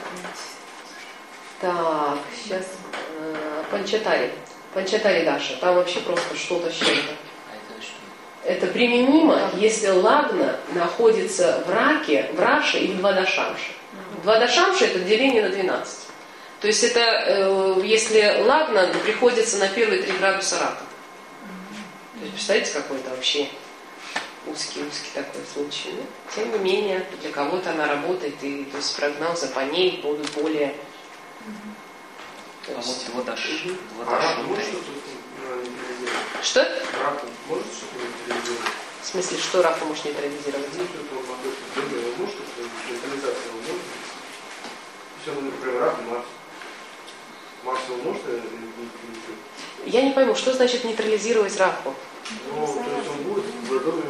Так, сейчас Панчатари. Панчатари Даша. Там вообще просто что-то с чем-то. Это применимо, если лагна находится в раке, в раше и в двадашамше. Двадашамша это деление на 12. То есть это если лагна приходится на первые 3 градуса рака. То есть представляете, какой-то вообще узкий такой случай. Но, тем не менее, для кого-то она работает, и то есть прогнозы по ней будут более... А вот его Даши. Раку может что-то нейтрализировать? Что? Раку может что-то нейтрализировать? В смысле, что раку может нейтрализировать? Ну, что-то он находится в доме, он может что-то нейтрализация его может? Если он, например, рак, Марс. Марс его может нейтрализировать? Я не пойму, что значит нейтрализировать раку? Ну, то есть он будет в доме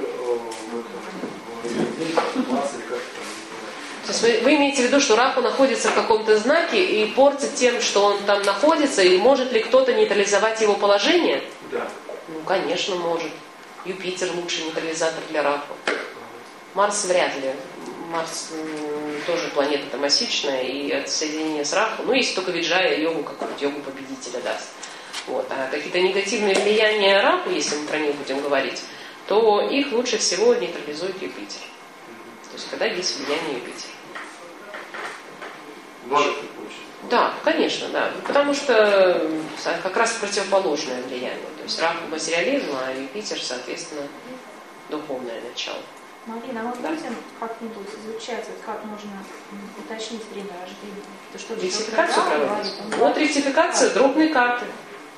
Марс или как-то там. То есть вы имеете в виду, что раку находится в каком-то знаке и портит тем, что он там находится, и может ли кто-то нейтрализовать его положение? Да. Ну, конечно, может. Юпитер лучший нейтрализатор для раку. Марс вряд ли. Марс тоже планета томасичная, и от соединения с раку, ну, если только Виджая йогу, какую-нибудь йогу победителя даст. Вот. А какие-то негативные влияния раку, если мы про них будем говорить, то их лучше всего нейтрализует Юпитер. То есть, когда есть влияние Юпитера. Да, конечно, да. Потому что как раз противоположное влияние. То есть рак материализм, а Юпитер, соответственно, духовное начало. Марина, а вот будем как-нибудь изучать, вот как можно уточнить время рождения? То, что ректификацию проводить? Вот ректификация, дробные карты.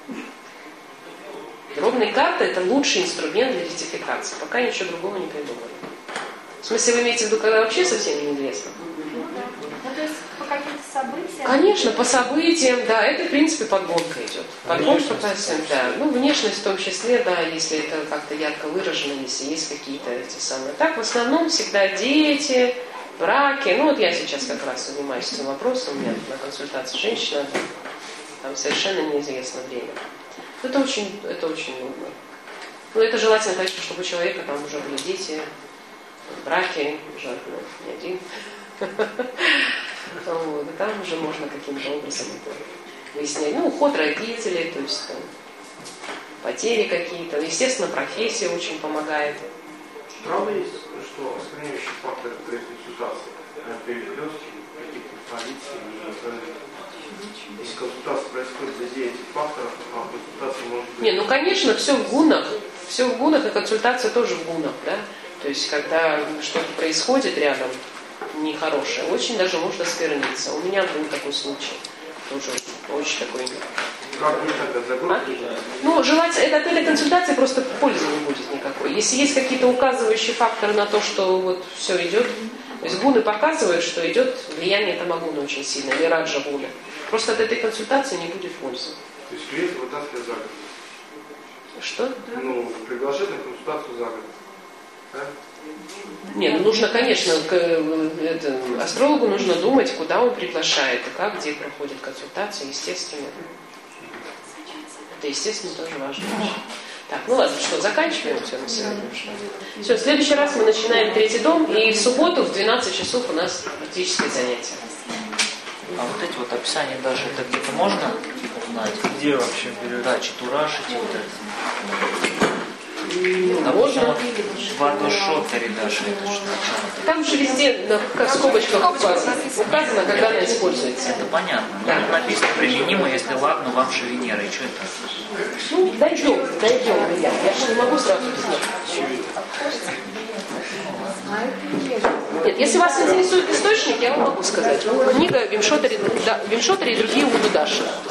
Дробные карты – это лучший инструмент для ректификации. Пока ничего другого не придумали. В смысле, вы имеете в виду, когда вообще совсем неизвестно? Ну, то есть по каким-то событиям? Конечно, по событиям, да, это, в принципе, подгонка идет. Подгонка, да. Ну, внешность в том числе, да, если это как-то ярко выражено, если есть какие-то эти самые. Так, в основном всегда дети, браки. Ну, вот я сейчас как раз занимаюсь этим вопросом, у меня на консультации женщина, там совершенно неизвестно время. Это очень нудно. Ну, это желательно, конечно, чтобы у человека там уже были дети, браки, желательно не один. Вот, и там уже можно каким-то образом это выяснять. Ну, уход родителей, то есть там, потери какие-то. Естественно, профессия очень помогает. Правда есть, что оскверняющий фактор при консультации, перекрестки, каких-то полиции и если консультация происходит за 9 факторов, то консультация может быть... Не, ну, конечно, все в гунах. Все в гунах, и консультация тоже в гунах, да? То есть, когда что-то происходит рядом нехорошее, очень даже может оскверниться. У меня был такой случай. Тоже очень такой... Как вы тогда загрузите? Ну, желательно, от этой консультации просто пользы не будет никакой. Если есть какие-то указывающие факторы на то, что вот все идет, то есть гуны показывают, что идет влияние тамагуна очень сильно, или раджа гуна. Просто от этой консультации не будет пользы. То есть клиент вытаскивает за год? Что? Ну, приглашать на консультацию за год. Да? Не, ну нужно, конечно, астрологу нужно думать, куда он приглашает и как, где проходит консультация, естественно. Это, естественно, тоже важно. Так, ну ладно, что, заканчиваем все на сегодня? Все, в следующий раз мы начинаем 3-й дом, и в субботу в 12 часов у нас практическое занятие. А вот эти вот описания даже, это где-то можно узнать? Где вообще берете? Да, читураши, вот это. Ну, Допустим, можно. вот в Ардошотере даже это что? Там же везде на скобочках указано, когда она используется. Это понятно. Но Да. тут написано применимо, если ладно, вам же Венера. И что это? Ну, дойдем, ребят. Я же не могу сразу знать. Нет, если вас интересует источник, я вам могу сказать. Книга Вимшотари и другие Удудаши.